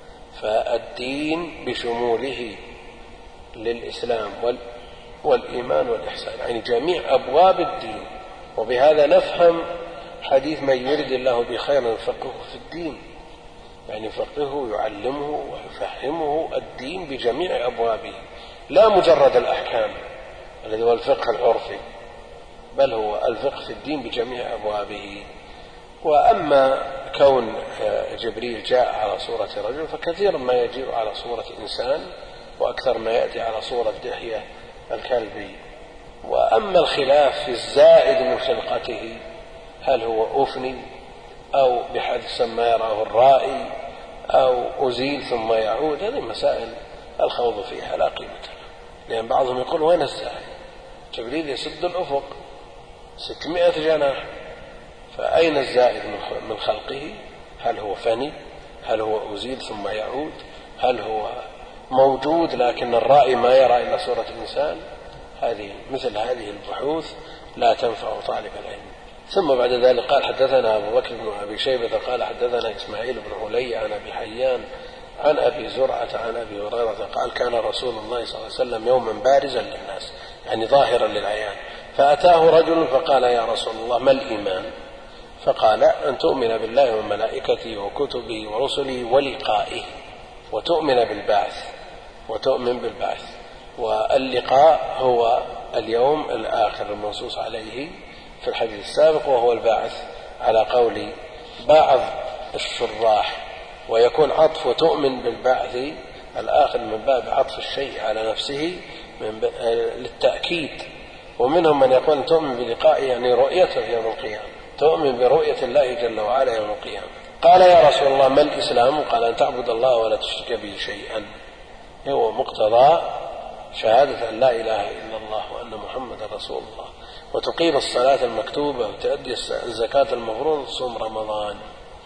فالدين بشموله للإسلام والإيمان والإحسان، يعني جميع أبواب الدين. وبهذا نفهم حديث من يرد الله بخير يفقهه في الدين، يعني يفقهه يعلمه ويفهمه الدين بجميع أبوابه، لا مجرد الأحكام الذي هو الفقه العرفي، بل هو الفقه في الدين بجميع أبوابه. وأما كون جبريل جاء على صورة رجل فكثيرا ما يجيء على صورة إنسان، وأكثر ما يأتي على صورة دحية الكلبي. وأما الخلاف في الزائد من خلقته، هل هو أفني أو بحدث ما يراه الرائي أو أزيل ثم يعود، هذه مسائل الخوض فيها لا قيمة له. لأن بعضهم يقول وين الزائد؟ جبريل يسد الأفق 600 جناح، فأين الزائد من خلقه؟ هل هو فني؟ هل هو أزيل ثم يعود؟ هل هو موجود لكن الرائي ما يرى إلا صورة الإنسان؟ مثل هذه البحوث لا تنفع طالب العلم. ثم بعد ذلك قال حدثنا أبو بكر بن أبي شيبة قال حدثنا إسماعيل بن علي عن أبي حيان عن أبي زرعة عن أبي هريرة قال كان رسول الله صلى الله عليه وسلم يوما بارزا للناس، يعني ظاهرا للعيان، فأتاه رجل فقال يا رسول الله ما الإيمان؟ فقال أن تؤمن بالله وملائكته وكتبه ورسله ولقائه، وتؤمن بالبعث. واللقاء هو اليوم الآخر المنصوص عليه في الحديث السابق، وهو الباعث على قول بعض الشراح، ويكون عطف وتؤمن بالبعث الآخر من باب عطف الشيء على نفسه للتأكيد. ومنهم من يقول تؤمن بلقائه يعني رؤيته يوم القيامة، تؤمن برؤية الله جل وعلا يوم القيامة. قال يا رسول الله ما الإسلام؟ قال أن تعبد الله ولا تشرك به شيئا، هو مقتضى شهادة أن لا إله إلا الله وأن محمد رسول الله، وتقيم الصلاة المكتوبة وتؤدي الزكاة المفروضة وتصوم رمضان،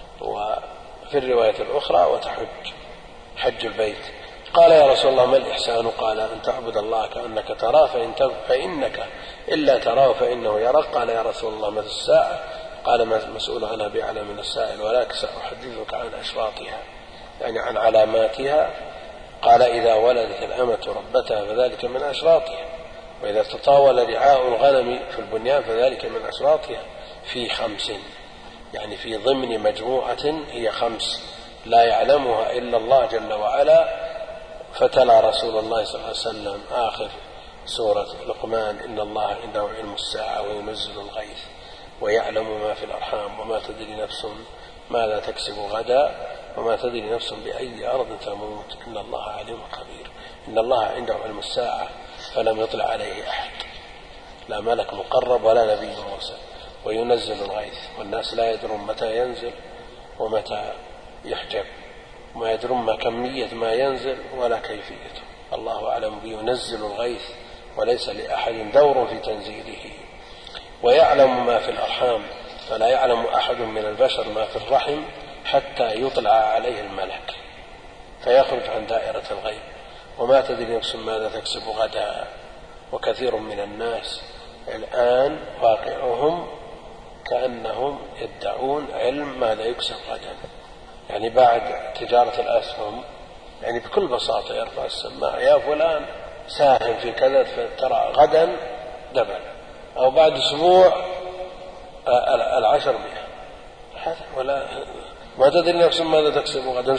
وفي الرواية الأخرى وتحج حج البيت. قال يا رسول الله ما الإحسان؟ قال أن تعبد الله كأنك تراه فإنك إلا تراه فإنه يراك. قال يا رسول الله متى الساعة؟ قال مسؤول عنها بأعلم من السائل، ولكن سأحدثك عن أشراطها، يعني عن علاماتها. قال إذا ولدت الأمة ربتها فذلك من أشراطها، وإذا تطاول رعاء الغنم في البنيان فذلك من أشراطها، في 5، يعني في ضمن مجموعة هي 5 لا يعلمها إلا الله جل وعلا. فتلا رسول الله صلى الله عليه وسلم آخر سورة لقمان إن الله عنده علم الساعة وينزل الغيث ويعلم ما في الأرحام وما تدري نفس ماذا تكسب غدا وما تدري نفس بأي أرض تموت إن الله عليم خبير. إن الله عنده علم الساعة فلم يطلع عليه أحد، لا ملك مقرب ولا نبي مرسل، وينزل الغيث والناس لا يدرون متى ينزل ومتى يحجب، وما يدرون ما كمية ما ينزل ولا كيفيته. الله أعلم بينزل الغيث وليس لأحد دور في تنزيله، ويعلم ما في الأرحام فلا يعلم أحد من البشر ما في الرحم حتى يطلع عليه الملك فيخرج عن دائرة الغيب. وما تدري نفس ماذا تكسب غدا. وكثير من الناس الآن واقعهم كأنهم يدعون علم ماذا يكسب غدا، يعني بعد تجارة الأسهم يعني بكل بساطة يرفع السماعة يا فلان ساهم في كذا فترى غدا دبل، أو بعد أسبوع 100. ولا ما تدري نفس ماذا تكسب غدا.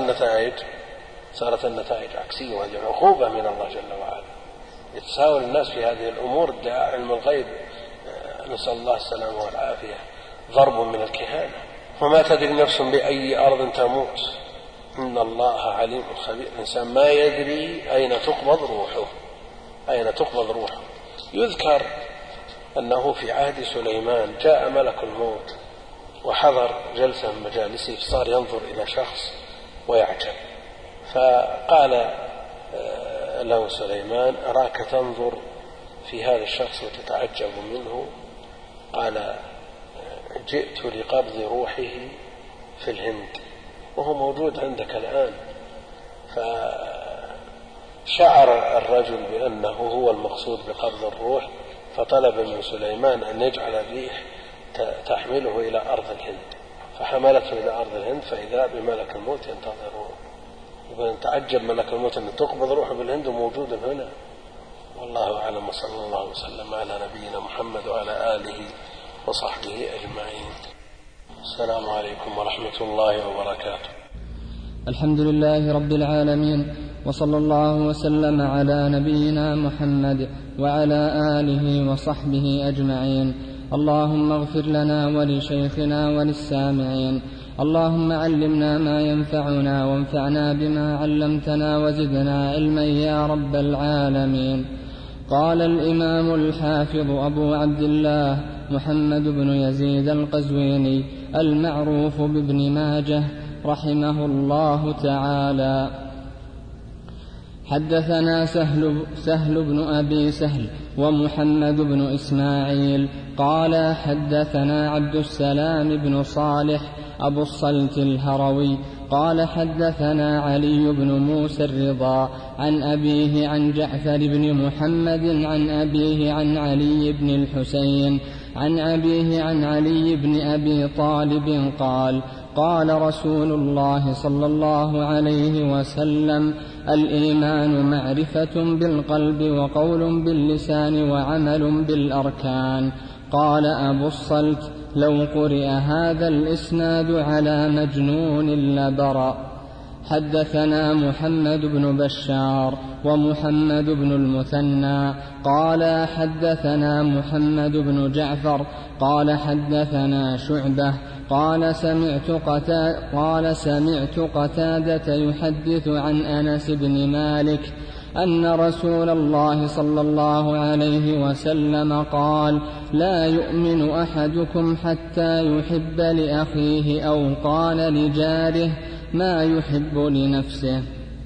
صارت النتائج عكسية، وهذه عقوبة من الله جل وعلا. يتساهل الناس في هذه الأمور ادعاء علم الغيب، نسأل الله السلامة والعافية، ضرب من الكهانة. وما تدري نفس بأي أرض تموت إن الله عليم خبير. الإنسان ما يدري أين تقبض روحه. يذكر أنه في عهد سليمان جاء ملك الموت وحضر جلسة من مجالسه، فصار ينظر إلى شخص ويعجب، فقال له سليمان أراك تنظر في هذا الشخص وتتعجب منه. قال جئت لقبض روحه في الهند وهو موجود عندك الآن. فشعر الرجل بأنه هو المقصود بقبض الروح، فطلب من سليمان أن يجعل الريح تحمله إلى أرض الهند، فحملته إلى أرض الهند فإذا بملك الموت ينتظره. يقول تعجب ملك الموت أن تقبض روحه بالهند وموجود هنا. والله أعلم، وصلى الله وسلم على نبينا محمد وعلى آله وصحبه أجمعين. السلام عليكم ورحمة الله وبركاته. الحمد لله رب العالمين، وصلى الله وسلم على نبينا محمد وعلى آله وصحبه أجمعين. اللهم اغفر لنا ولشيخنا وللسامعين. اللهم علمنا ما ينفعنا وانفعنا بما علمتنا وزدنا علما يا رب العالمين. قال الإمام الحافظ أبو عبد الله محمد بن يزيد القزويني المعروف بابن ماجه رحمه الله تعالى: حدثنا سهل بن أبي سهل ومحمد بن إسماعيل قال حدثنا عبد السلام بن صالح أبو الصلت الهروي قال حدثنا علي بن موسى الرضا عن أبيه عن جعفر بن محمد عن أبيه عن علي بن الحسين عن أبيه عن علي بن أبي طالب قال: قال رسول الله صلى الله عليه وسلم: الإيمان معرفة بالقلب وقول باللسان وعمل بالأركان. قال أبو الصلت: لو قرئ هذا الإسناد على مجنون لبرأ. حدثنا محمد بن بشار ومحمد بن المثنى قال حدثنا محمد بن جعفر قال حدثنا شعبة قال سمعت قتادة يحدث عن أنس بن مالك أن رسول الله صلى الله عليه وسلم قال: لا يؤمن أحدكم حتى يحب لأخيه أو قال لجاره ما يحب لنفسه.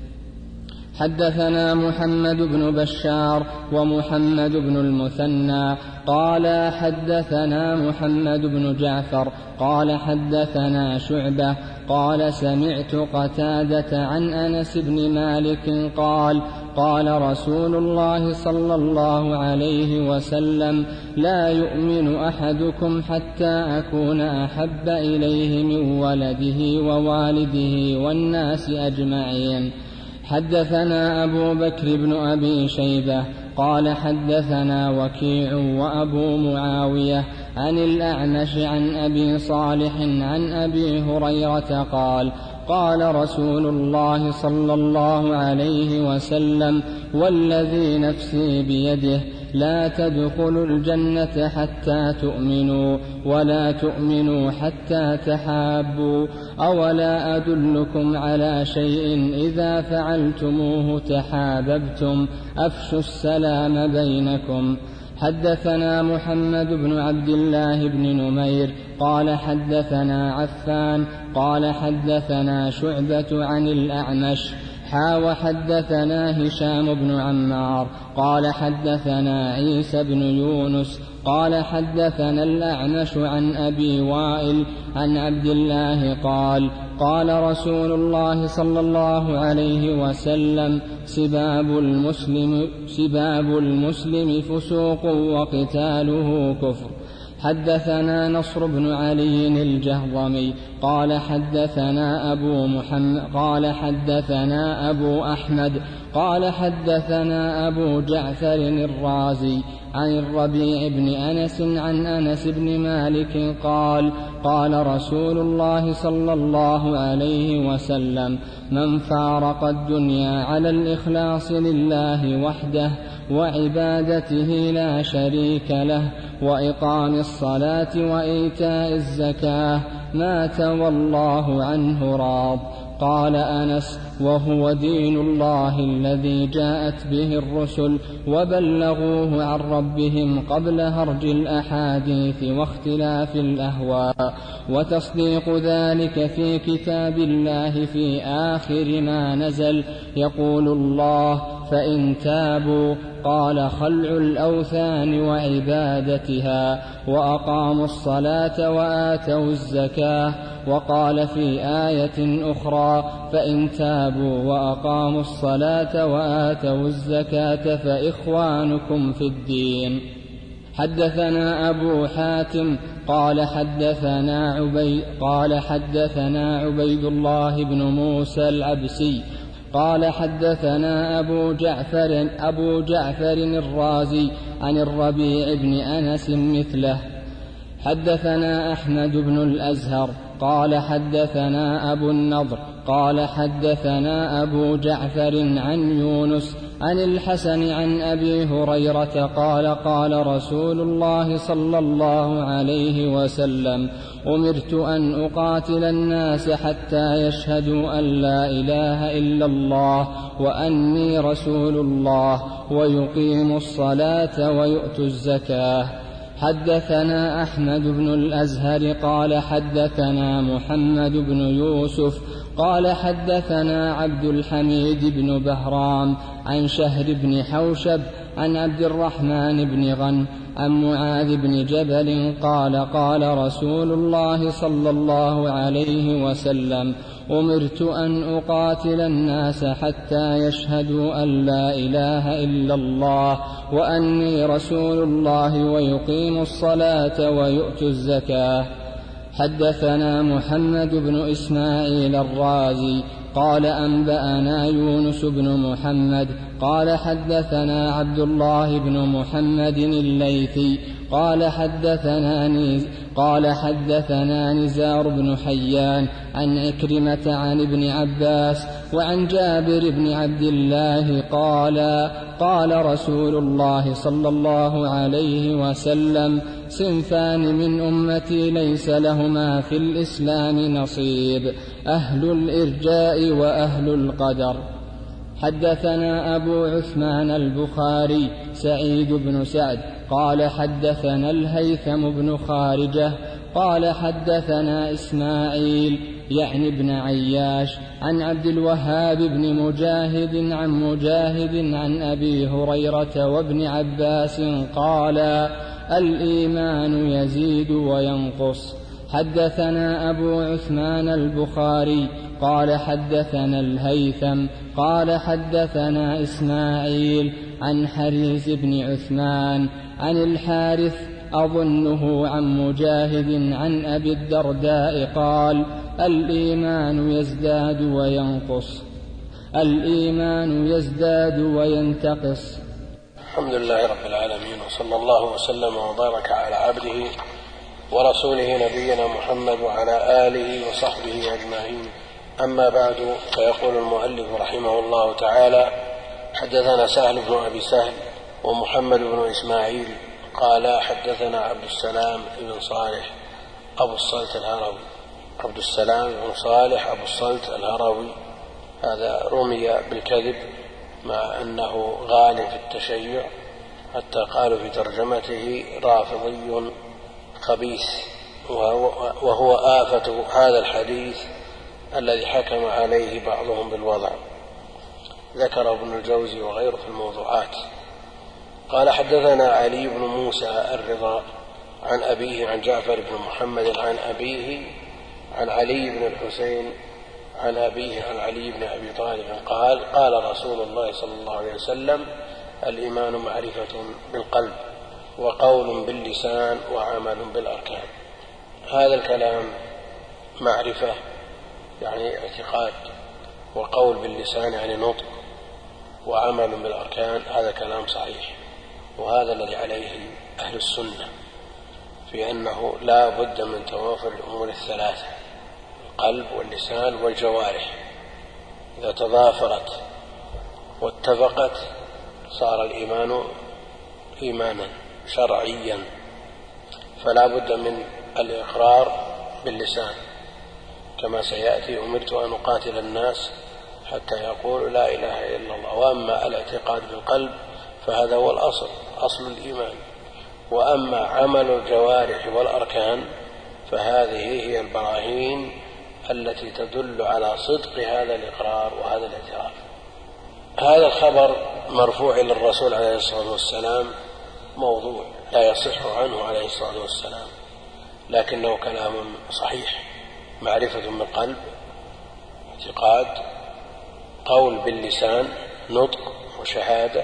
حدثنا محمد بن بشار ومحمد بن المثنى قال حدثنا محمد بن جعفر قال حدثنا شعبة قال سمعت قتادة عن أنس بن مالك قال: قال رسول الله صلى الله عليه وسلم: لا يؤمن أحدكم حتى أكون أحب إليه من ولده ووالده والناس أجمعين. حدثنا أبو بكر بن أبي شيبة قال حدثنا وكيع وأبو معاوية عن الأعمش عن أبي صالح عن أبي هريرة قال: قال رسول الله صلى الله عليه وسلم: والذي نفسي بيده لا تدخلوا الجنة حتى تؤمنوا ولا تؤمنوا حتى تحابوا أولا أدلكم على شيء إذا فعلتموه تحاببتم أفشوا السلام بينكم. حدثنا محمد بن عبد الله بن نمير قال حدثنا عفان قال حدثنا شعبة عن الأعمش وحدثنا هشام بن عمار قال حدثنا عيسى بن يونس قال حدثنا الأعمش عن أبي وائل عن عبد الله قال قال رسول الله صلى الله عليه وسلم سباب المسلم فسوق وقتاله كفر. حدثنا نصر بن علي الجهضمي قال حدثنا أبو محمد قال حدثنا أبو أحمد قال حدثنا أبو جعفر الرازي عن الربيع بن أنس عن أنس بن مالك قال قال رسول الله صلى الله عليه وسلم من فارق الدنيا على الإخلاص لله وحده وعبادته لا شريك له وإقام الصلاة وإيتاء الزكاة مات والله عنه راض. قال أنس وهو دين الله الذي جاءت به الرسل وبلغوه عن ربهم قبل هرج الأحاديث واختلاف الأهواء وتصديق ذلك في كتاب الله في آخر ما نزل يقول الله فإن تابوا قال خلع الأوثان وعبادتها وأقاموا الصلاة وآتوا الزكاة. وقال في آية أخرى فإن تابوا وأقاموا الصلاة وآتوا الزكاة فإخوانكم في الدين. حدثنا أبو حاتم قال حدثنا عبيد الله بن موسى العبسي قال حدثنا أبو جعفر الرازي عن الربيع بن أنس مثله. حدثنا أحمد بن الأزهر قال حدثنا أبو النضر قال حدثنا أبو جعفر عن يونس عن الحسن عن أبي هريرة قال قال رسول الله صلى الله عليه وسلم أمرت أن أقاتل الناس حتى يشهدوا أن لا إله إلا الله وأني رسول الله ويقيموا الصلاة ويؤتوا الزكاة. حدثنا أحمد بن الأزهر قال حدثنا محمد بن يوسف قال حدثنا عبد الحميد بن بهرام عن شهر بن حوشب عن عبد الرحمن بن غنم عن معاذ بن جبل قال قال رسول الله صلى الله عليه وسلم أمرت أن أقاتل الناس حتى يشهدوا أن لا إله إلا الله وأني رسول الله ويقيموا الصلاة ويؤتوا الزكاة. حدثنا محمد بن إسماعيل الرازي قال أنبأنا يونس بن محمد قال حدثنا عبد الله بن محمد الليثي قال حدثنا نزار بن حيان عن عكرمة عن ابن عباس وعن جابر بن عبد الله قال رسول الله صلى الله عليه وسلم صنفان من أمتي ليس لهما في الإسلام نصيب أهل الإرجاء وأهل القدر. حدثنا أبو عثمان البخاري سعيد بن سعد قال حدثنا الهيثم بن خارجة قال حدثنا إسماعيل يعني بن عياش عن عبد الوهاب بن مجاهد عن أبي هريرة وابن عباس قال الإيمان يزيد وينقص. حدثنا أبو عثمان البخاري قال حدثنا الهيثم قال حدثنا إسماعيل عن حريز بن عثمان عن الحارث أظنه عن مجاهد عن أبي الدرداء قال الإيمان يزداد وينتقص. الحمد لله رب العالمين وصلى الله وسلم وبارك على عبده ورسوله نبينا محمد وعلى آله وصحبه أجمعين. أما بعد فيقول المؤلف رحمه الله تعالى حدثنا سهل بن أبي سهل ومحمد بن إسماعيل قال حدثنا عبد السلام بن صالح أبو الصلت الهروي. عبد السلام بن صالح أبو الصلت الهروي هذا رمي بالكذب مع أنه غال في التشيع، حتى قالوا في ترجمته رافضي خبيث، وهو آفة هذا الحديث الذي حكم عليه بعضهم بالوضع. ذكر ابن الجوزي وغيره في الموضوعات. قال حدثنا علي بن موسى الرضا عن أبيه عن جعفر بن محمد عن أبيه عن علي بن الحسين عن أبيه عن علي بن أبي طالب قال قال رسول الله صلى الله عليه وسلم: الإيمان معرفة بالقلب وقول باللسان وعمل بالأركان. هذا الكلام معرفة يعني اعتقاد، وقول باللسان يعني نطق، وعمل بالأركان، هذا كلام صحيح، وهذا الذي عليه أهل السنة في أنه لا بد من توافر الأمور الثلاثة: القلب واللسان والجوارح. إذا تضافرت واتفقت صار الإيمان إيمانا شرعيا، فلا بد من الإقرار باللسان كما سيأتي: أمرت أن أقاتل الناس حتى يقولوا لا إله إلا الله. وأما الاعتقاد بالقلب فهذا هو الأصل، أصل الإيمان. وأما عمل الجوارح والأركان فهذه هي البراهين التي تدل على صدق هذا الإقرار وهذا الاعتراف. هذا الخبر مرفوع إلى الرسول عليه الصلاة والسلام موضوع لا يصح عنه عليه الصلاة والسلام، لكنه كلام صحيح: معرفة بالقلب اعتقاد، قول باللسان نطق وشهادة،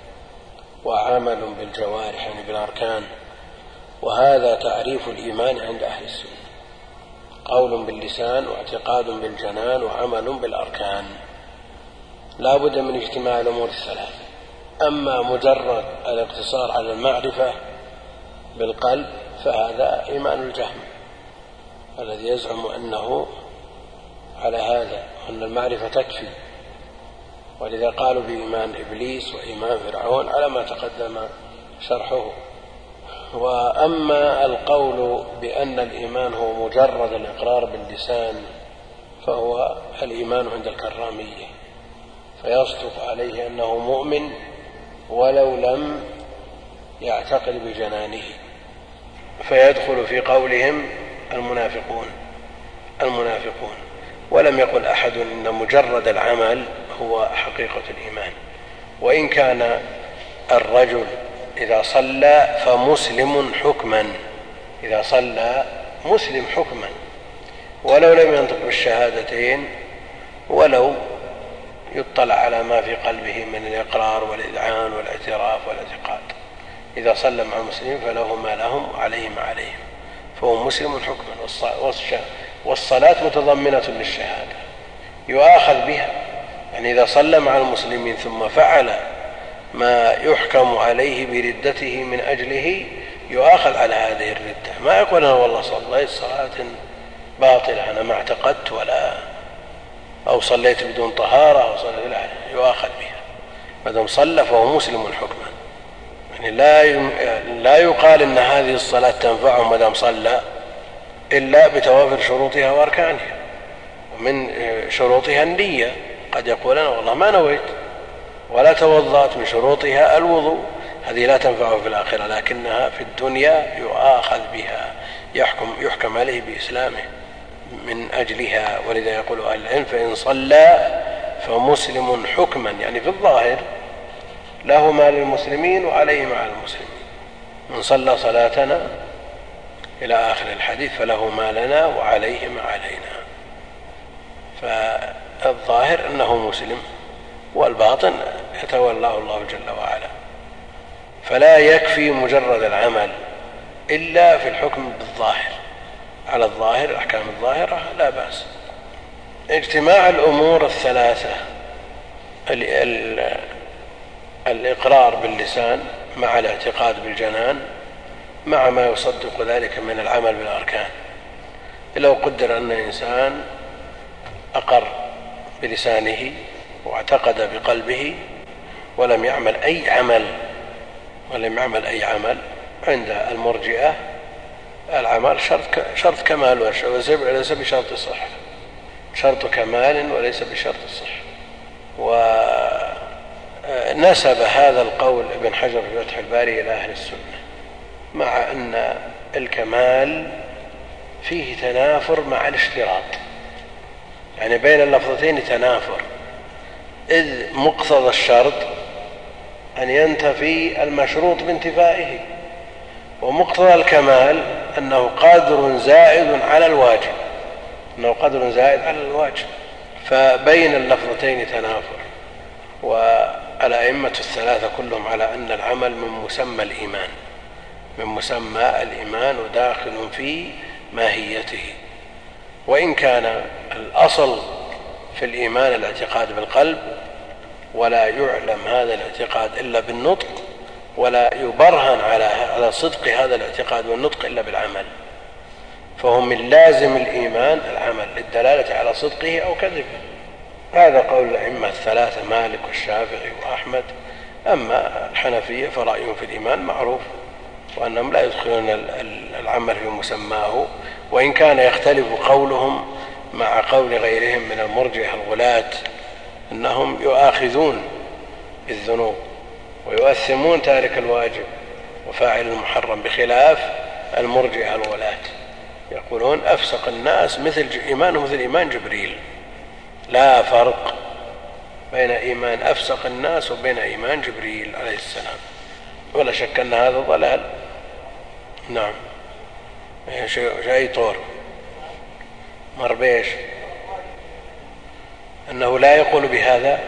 وعمل بالجوارح يعني بالأركان. وهذا تعريف الإيمان عند أهل السنة: قول باللسان واعتقاد بالجنان وعمل بالأركان. لا بد من اجتماع الأمور الثلاثة. أما مجرد الاقتصار على المعرفة بالقلب فهذا إيمان الجهم الذي يزعم أنه على هذا، أن المعرفة تكفي، ولذا قالوا بإيمان إبليس وإيمان فرعون على ما تقدم شرحه. وأما القول بأن الإيمان هو مجرد الإقرار باللسان فهو الإيمان عند الكرامية، فيصدق عليه أنه مؤمن ولو لم يعتقد بجنانه، فيدخل في قولهم المنافقون. ولم يقل أحد إن مجرد العمل هو حقيقة الإيمان. وإن كان الرجل إذا صلى فمسلم حكما، إذا صلى مسلم حكما ولو لم ينطق بالشهادتين، ولو يطلع على ما في قلبه من الإقرار والإذعان والاعتراف والاعتقاد. إذا صلى مع المسلمين فله ما لهم وعليه ما عليهم، فهو مسلم حكما. والصلاة متضمنة للشهادة يؤاخذ بها، يعني إذا صلى مع المسلمين ثم فعل ما يحكم عليه بردته من أجله يؤاخذ على هذه الردة. ما يقول أنا والله صليت صلاة باطلة أنا ما اعتقدت أو صليت بدون طهارة أو صليت، لا، يؤاخذ بها ما دام صلى فهو مسلم حكما. يعني لا يقال إن هذه الصلاة تنفعه ما دام صلى إلا بتوافر شروطها وأركانها، ومن شروطها النية. قد يقول أنا والله ما نويت ولا توضأت، من شروطها الوضوء، هذه لا تنفعه في الآخرة، لكنها في الدنيا يؤاخذ بها، يحكم عليه بإسلامه من أجلها. ولذا يقول أهل العلم: فإن صلى فمسلم حكما، يعني في الظاهر له ما للمسلمين وعليه مع المسلمين. من صلى صلاتنا إلى آخر الحديث فله ما لنا وعليه ما علينا. فالظاهر أنه مسلم، والباطن يتولاه الله جل وعلا. فلا يكفي مجرد العمل إلا في الحكم بالظاهر، على الظاهر الأحكام الظاهرة لا بأس. اجتماع الأمور الثلاثة: الإقرار باللسان مع الاعتقاد بالجنان مع ما يصدق ذلك من العمل بالأركان. لو قدر أن إنسان أقر بلسانه واعتقد بقلبه ولم يعمل أي عمل ولم يعمل أي عمل. عند المرجئة العمل شرط كمال وليس بشرط صحة، شرط كمال وليس بشرط صحة. ونسب هذا القول ابن حجر في فتح الباري إلى أهل السنة، مع أن الكمال فيه تنافر مع الاشتراط، يعني بين اللفظتين تنافر، إذ مقتضى الشرط أن ينتفي المشروط بانتفائه، ومقتضى الكمال أنه قادر زائد على الواجب، فبين اللفظتين تنافر. والأئمة الثلاثة كلهم على أن العمل من مسمى الإيمان وداخل في ماهيته، وإن كان الأصل في الإيمان الاعتقاد بالقلب، ولا يعلم هذا الاعتقاد إلا بالنطق، ولا يبرهن على صدق هذا الاعتقاد والنطق إلا بالعمل، فهو من لازم الإيمان العمل للدلالة على صدقه أو كذبه. هذا قول الأئمة الثلاثة مالك والشافعي وأحمد. أما الحنفية فرأيهم في الإيمان معروف، وأنهم لا يدخلون العمل في مسماه، وإن كان يختلف قولهم مع قول غيرهم من المرجئة الغلاة أنهم يؤاخذون بالذنوب ويؤثمون تارك الواجب وفاعل المحرم، بخلاف المرجئة الغلاة يقولون أفسق الناس إيمانه مثل إيمان جبريل، لا فرق بين إيمان أفسق الناس وبين إيمان جبريل عليه السلام، ولا شك أن هذا ضلال. نعم. شيء طور مربيش أنه لا يقول بهذا.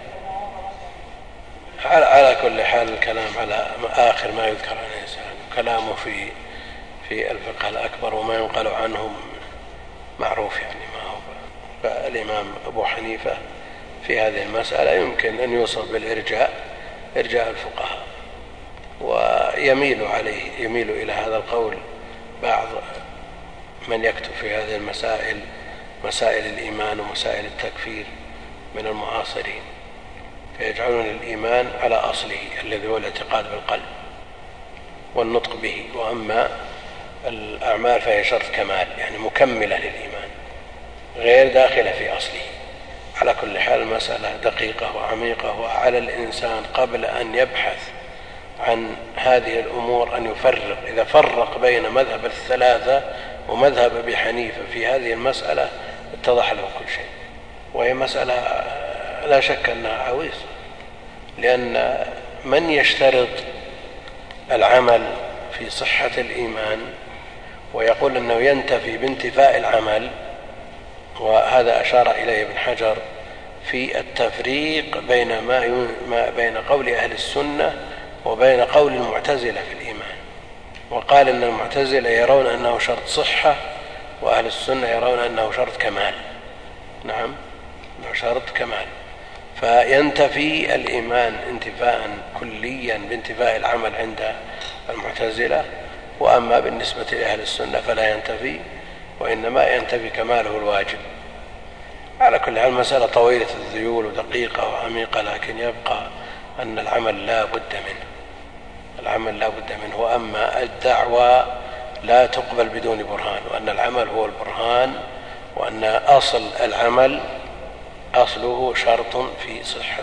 على كل حال الكلام على آخر ما يذكر عن الإنسان، كلامه في الفقه الأكبر وما ينقل عنهم معروف، يعني ما هو. فالإمام أبو حنيفة في هذه المسألة يمكن أن يوصف بالإرجاء، إرجاء الفقهاء، ويميل إلى هذا القول بعض من يكتب في هذه المسائل، مسائل الإيمان ومسائل التكفير من المعاصرين، فيجعلون الإيمان على أصله الذي هو الاعتقاد بالقلب والنطق به، وأما الأعمال فهي شرط كمال، يعني مكملة للإيمان غير داخلة في أصله. على كل حال المسألة دقيقة وعميقة، وعلى الإنسان قبل أن يبحث عن هذه الأمور أن يفرق. إذا فرق بين مذهب الثلاثة ومذهب أبي حنيفة في هذه المسألة اتضح له كل شيء، وهي مسألة لا شك أنها عويصة، لأن من يشترط العمل في صحة الإيمان ويقول أنه ينتفي بانتفاء العمل، وهذا أشار إليه ابن حجر في التفريق بين قول أهل السنة وبين قول المعتزلة في الإيمان، وقال أن المعتزلة يرون أنه شرط صحة وأهل السنة يرون أنه شرط كمال. نعم، أنه شرط كمال، فينتفي الإيمان انتفاء كليا بانتفاء العمل عند المعتزلة، وأما بالنسبة لأهل السنة فلا ينتفي، وإنما ينتفي كماله الواجب. على كل حال مسألة طويلة الذيول ودقيقة وعميقة، لكن يبقى أن العمل لا بد منه، وأما الدعوة لا تقبل بدون برهان، وأن العمل هو البرهان، وأن أصل العمل أصله شرط في صحة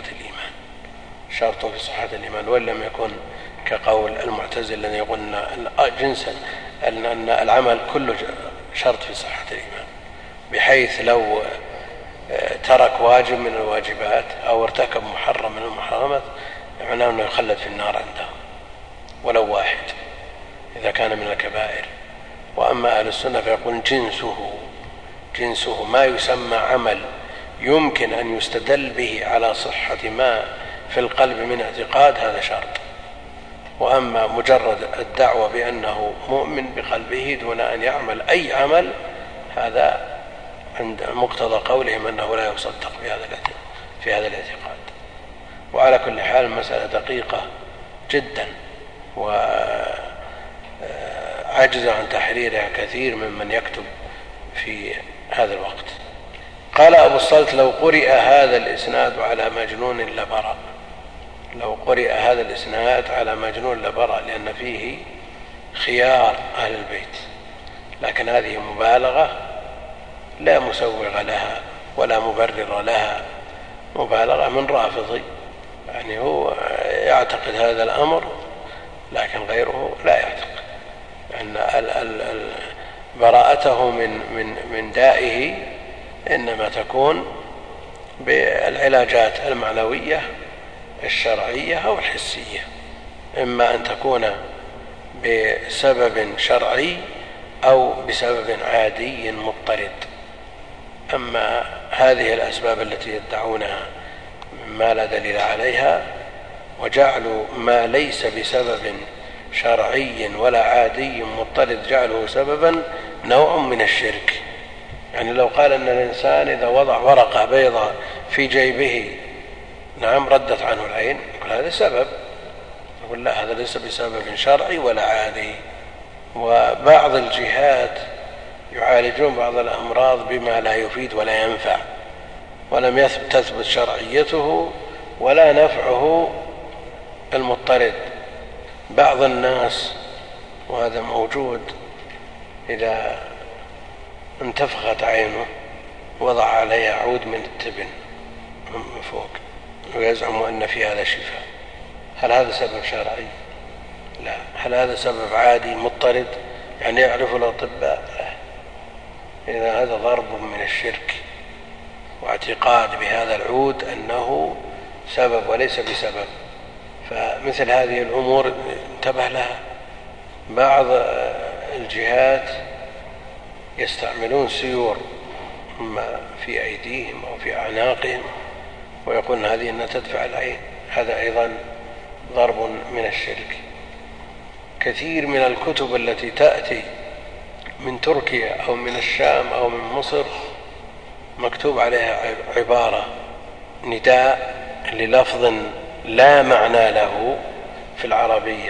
الإيمان، وإن لم يكن كقول المعتزلة الذين يقولون جنسا أن العمل كله شرط في صحة الإيمان، بحيث لو ترك واجب من الواجبات أو ارتكب محرم من المحرمات معناه أنه يخلد في النار عندهم ولو واحد إذا كان من الكبائر. وأما أهل السنة فيقول جنسه ما يسمى عمل يمكن أن يستدل به على صحة ما في القلب من اعتقاد، هذا شرط. وأما مجرد الدعوة بأنه مؤمن بقلبه دون أن يعمل أي عمل، هذا عند مقتضى قولهم أنه لا يصدق في هذا الاعتقاد. وعلى كل حال المسألة دقيقة جدا، وعجز عن تحريرها كثير ممن يكتب في هذا الوقت. قال أبو الصلت: لو قرئ هذا الإسناد على مجنون لو قرئ هذا الإسناد على مجنون لبرأ، لأن فيه خيار أهل البيت، لكن هذه مبالغة لا مسوغ لها ولا مبرر لها، مبالغة من رافضي، يعني هو يعتقد هذا الأمر لكن غيره لا يعتقد، أن براءته من دائه إنما تكون بالعلاجات المعنوية الشرعية أو الحسية، إما أن تكون بسبب شرعي أو بسبب عادي مضطرد. أما هذه الأسباب التي يدعونها مما لا دليل عليها وجعلوا ما ليس بسبب شرعي ولا عادي مضطرد جعله سببا نوع من الشرك. يعني لو قال أن الإنسان إذا وضع ورقة بيضاء في جيبه نعم ردت عنه العين، يقول هذا سبب، يقول لا، هذا ليس بسبب شرعي ولا عادي. وبعض الجهات يعالجون بعض الأمراض بما لا يفيد ولا ينفع، ولم تثبت شرعيته ولا نفعه المضطرد. بعض الناس، وهذا موجود، إذا انتفخت عينه وضع عليها عود من التبن من فوق ويزعم أن في هذا شفاء. هل هذا سبب شرعي؟ لا. هل هذا سبب عادي مضطرد يعني يعرف الأطباء؟ لا. إذا هذا ضرب من الشرك واعتقاد بهذا العود أنه سبب وليس بسبب. فمثل هذه الأمور انتبه لها. بعض الجهات يستعملون سيور إما في أيديهم أو في أعناقهم ويقولون هذه أنها تدفع العين، هذا أيضا ضرب من الشرك. كثير من الكتب التي تأتي من تركيا أو من الشام أو من مصر مكتوب عليها عبارة نداء للفظ لا معنى له في العربية: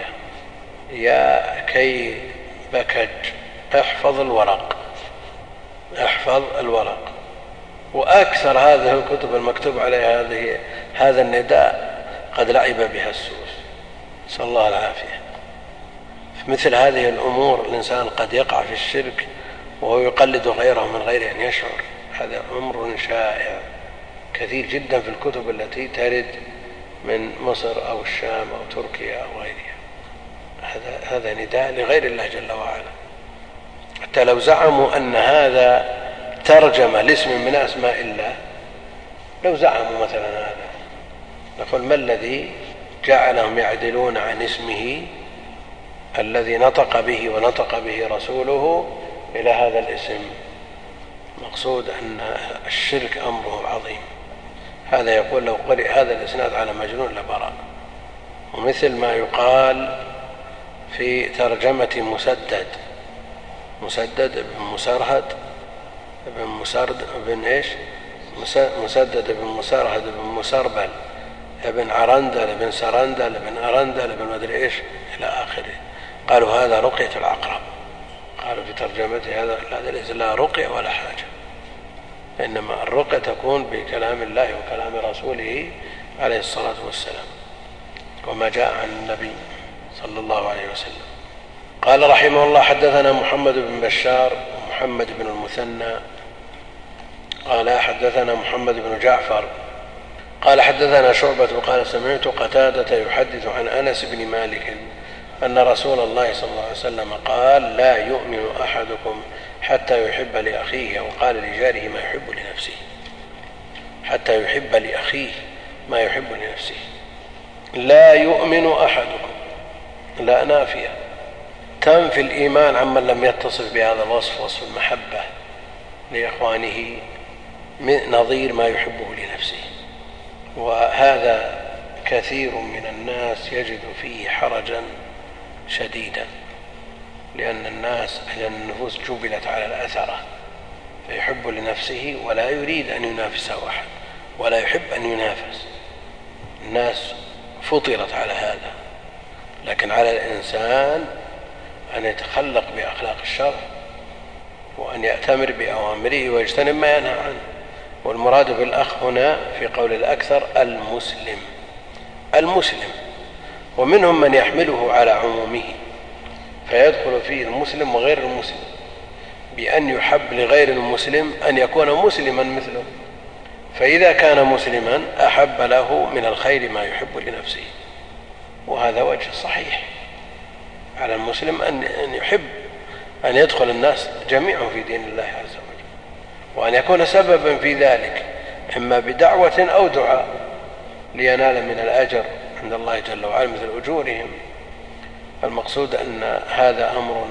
يا كي بكج احفظ الورق، احفظ الورق. وأكثر هذه الكتب المكتوب عليها هذا النداء قد لعب بها السوس، نسأل الله العافية. في مثل هذه الأمور الإنسان قد يقع في الشرك وهو يقلد غيره من غير أن يشعر. هذا أمر شائع كثير جدا في الكتب التي ترد من مصر أو الشام أو تركيا أو غيرها. هذا نداء لغير الله جل وعلا. حتى لو زعموا أن هذا ترجمة لاسم من أسماء الله، لو زعموا مثلا هذا، نقول ما الذي جعلهم يعدلون عن اسمه الذي نطق به ونطق به رسوله إلى هذا الاسم؟ مقصود أن الشرك أمره عظيم. هذا يقول لو قرئ هذا الإسناد على مجنون لبرأ. ومثل ما يقال في ترجمة مسدد بن مسرهد مسدد بن مسرهد بن مسربل ابن عرندل ابن سرندل ابن أرندل ابن مدري إيش إلى آخره. قالوا هذا رقية العقرب. قالوا في ترجمته هذا ليس لا رقية ولا حاجة، إنما الرقية تكون بكلام الله وكلام رسوله عليه الصلاة والسلام وما جاء عن النبي صلى الله عليه وسلم. قال رحمه الله: حدثنا محمد بن بشار ومحمد بن المثنى قال حدثنا محمد بن جعفر قال حدثنا شعبة قال سمعت قتادة يحدث عن أنس بن مالك أن رسول الله صلى الله عليه وسلم قال: لا يؤمن أحدكم حتى يحب لأخيه، وقال لجاره ما يحب لنفسه، حتى يحب لأخيه ما يحب لنفسه. لا يؤمن أحدكم، لا نافية تنفي الإيمان عمن لم يتصف بهذا الوصف، وصف المحبة لإخوانه نظير ما يحبه لنفسه. وهذا كثير من الناس يجد فيه حرجا شديدا، لأن النفوس جبلت على الأثرة، فيحب لنفسه ولا يريد أن ينافسه أحد ولا يحب أن ينافس. الناس فطرت على هذا، لكن على الإنسان أن يتخلق بأخلاق الشرع وأن يأتمر بأوامره ويجتنب ما ينهى عنه. والمراد بالأخ هنا في قول الأكثر المسلم المسلم، ومنهم من يحمله على عمومه فيدخل فيه المسلم وغير المسلم، بأن يحب لغير المسلم أن يكون مسلما مثله، فإذا كان مسلما أحب له من الخير ما يحب لنفسه. وهذا وجه صحيح، على المسلم أن يحب أن يدخل الناس جميعا في دين الله عز وجل، وأن يكون سببا في ذلك إما بدعوة أو دعاء لينال من الأجر عند الله جل وعلا مثل أجورهم. المقصود أن هذا أمر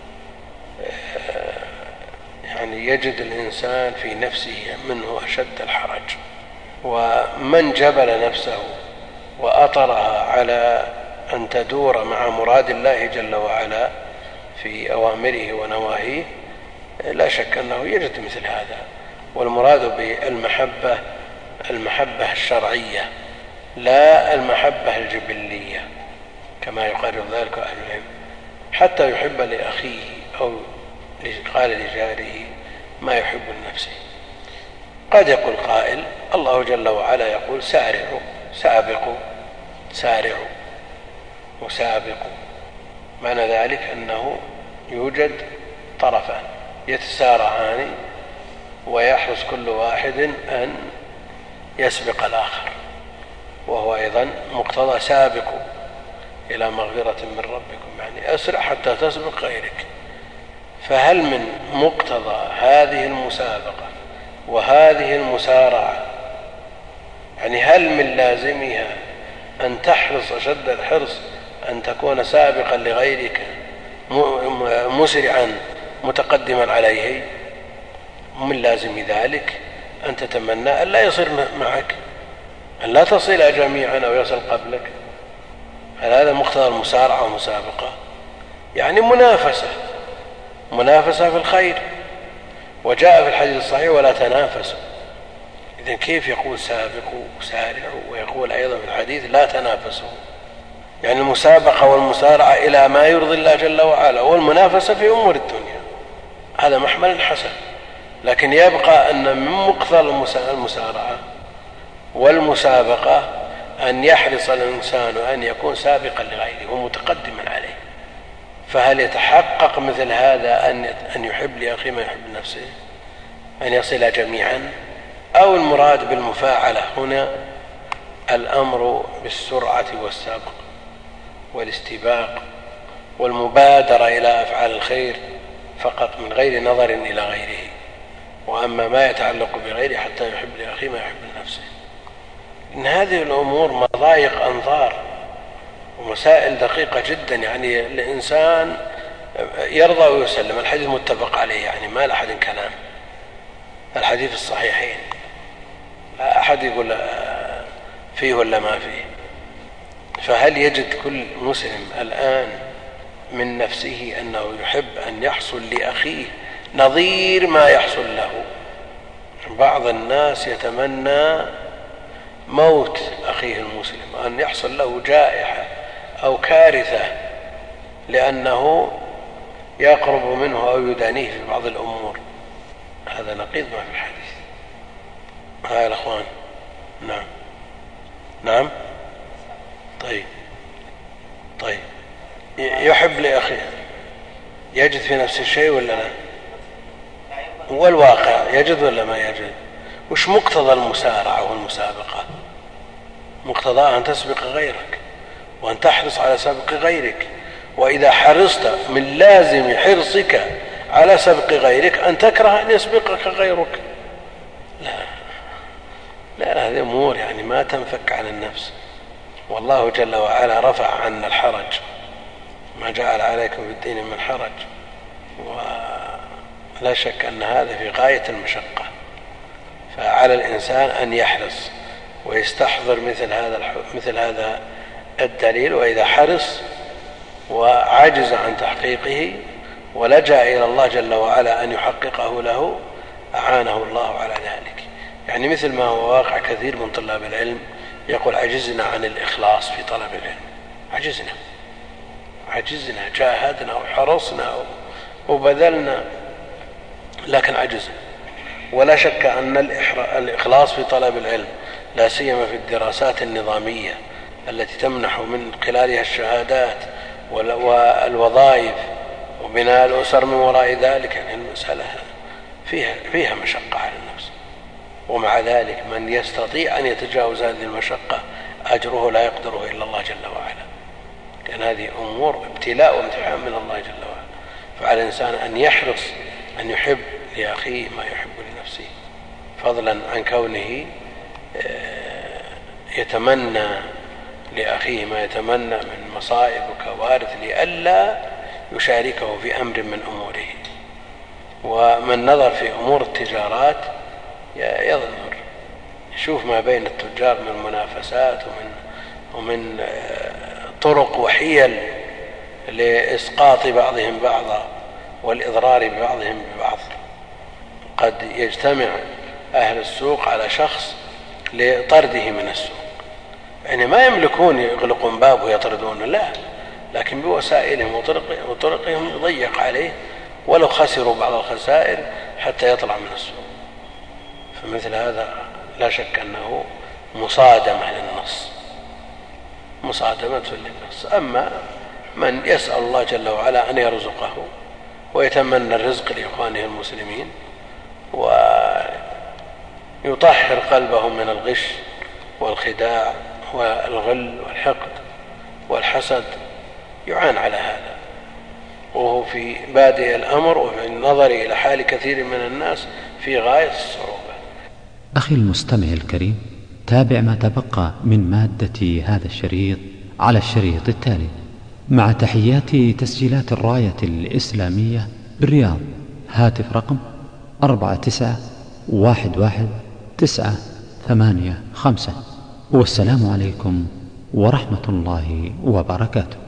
يعني يجد الإنسان في نفسه منه أشد الحرج، ومن جبل نفسه وأطرها على أن تدور مع مراد الله جل وعلا في أوامره ونواهيه لا شك أنه يجد مثل هذا. والمراد بالمحبة المحبة الشرعية لا المحبة الجبلية كما يقرر ذلك أهل العلم، حتى يحب لأخيه أو قال لجاره ما يحب لنفسه. قد يقول قائل الله جل وعلا يقول سارعوا سابقوا سارعوا وسابقوا، معنى ذلك أنه يوجد طرفان يتسارعان ويحرص كل واحد أن يسبق الآخر، وهو أيضا مقتضى سابقوا إلى مغفرة من ربكم، يعني أسرع حتى تسبق غيرك. فهل من مقتضى هذه المسابقة وهذه المسارعة، يعني هل من لازمها أن تحرص أشد الحرص أن تكون سابقا لغيرك مسرعا متقدما عليه؟ من لازم ذلك أن تتمنى أن لا يصير معك، أن لا تصل جميعا أو يصل قبلك. هل هذا مقتضى المسارعة والمسابقة؟ يعني منافسة في الخير، وجاء في الحديث الصحيح ولا تنافسوا. إذن كيف يقول سابقوا وسارعوا ويقول أيضا في الحديث لا تنافسوا؟ يعني المسابقة والمسارعة إلى ما يرضي الله جل وعلا، والمنافسة في أمور الدنيا، هذا محمل حسن. لكن يبقى أن من مقتضى المسارعة والمسابقة أن يحرص الإنسان أن يكون سابقا لغيره ومتقدما عليه. فهل يتحقق مثل هذا أن يحب لأخيه ما يحب لنفسه، أن يصل جميعا، أو المراد بالمفاعلة هنا الأمر بالسرعة والسبق والاستباق والمبادرة إلى أفعال الخير فقط من غير نظر إلى غيره، وأما ما يتعلق بغيره حتى يحب لأخيه ما يحب لنفسه. إن هذه الأمور مضايق أنظار ومسائل دقيقة جدا، يعني الإنسان يرضى ويسلم. الحديث متفق عليه، يعني ما لأحد كلام، الحديث الصحيحين لا أحد يقول فيه ولا ما فيه. فهل يجد كل مسلم الآن من نفسه أنه يحب أن يحصل لأخيه نظير ما يحصل له؟ بعض الناس يتمنى موت أخيه المسلم، أن يحصل له جائحة أو كارثة لأنه يقرب منه أو يدانيه في بعض الأمور. هذا نقيض ما في الحديث. ها يا الأخوان. نعم طيب يحب لأخيه، يجد في نفس الشيء ولا لا؟ والواقع يجد ولا ما يجد؟ وش مقتضى المسارعة والمسابقة؟ مقتضى أن تسبق غيرك وأن تحرص على سبق غيرك، وإذا حرصت من لازم حرصك على سبق غيرك أن تكره أن يسبقك غيرك. لا هذه أمور يعني ما تنفك عن النفس. والله جل وعلا رفع عنا الحرج، ما جعل عليكم في الدين من حرج، ولا شك أن هذا في غاية المشقة. فعلى الإنسان أن يحرص ويستحضر مثل هذا الدليل، وإذا حرص وعجز عن تحقيقه ولجأ إلى الله جل وعلا أن يحققه له أعانه الله على ذلك. يعني مثل ما هو واقع كثير من طلاب العلم يقول عجزنا عن الإخلاص في طلب العلم، عجزنا جاهدنا وحرصنا وبذلنا لكن عجزنا. ولا شك أن الإخلاص في طلب العلم لا سيما في الدراسات النظامية التي تمنح من خلالها الشهادات والوظائف وبناء الأسر من وراء ذلك، يعني المسألة فيها مشقة على النفس. ومع ذلك من يستطيع أن يتجاوز هذه المشقة أجره لا يقدره إلا الله جل وعلا، لأن هذه أمور ابتلاء وامتحان من الله جل وعلا. فعلى الإنسان أن يحرص أن يحب لأخيه ما يحب لنفسه، فضلا عن كونه يتمنى لأخيه ما يتمنى من مصائب وكوارث لئلا يشاركه في أمر من أموره. ومن نظر في أمور التجارات ينظر يشوف ما بين التجار من منافسات ومن طرق وحيل لإسقاط بعضهم بعضا والإضرار ببعضهم ببعض. قد يجتمع أهل السوق على شخص لطرده من السوق، يعني ما يملكون يغلقون باب ويطردون، لا، لكن بوسائلهم وطرقهم يضيق عليه ولو خسروا بعض الخسائر حتى يطلع من السوق. فمثل هذا لا شك أنه مصادمة للنص، مصادمة للنص. أما من يسأل الله جل وعلا أن يرزقه ويتمنى الرزق لإخوانه المسلمين ويطهر قلبه من الغش والخداع والغل والحقد والحسد، يعان على هذا، وهو في بادئ الأمر وفي النظر إلى حال كثير من الناس في غاية الصعوبة. أخي المستمع الكريم، تابع ما تبقى من مادة هذا الشريط على الشريط التالي، مع تحيات تسجيلات الراية الإسلامية بالرياض. هاتف رقم 49111985. والسلام عليكم ورحمة الله وبركاته.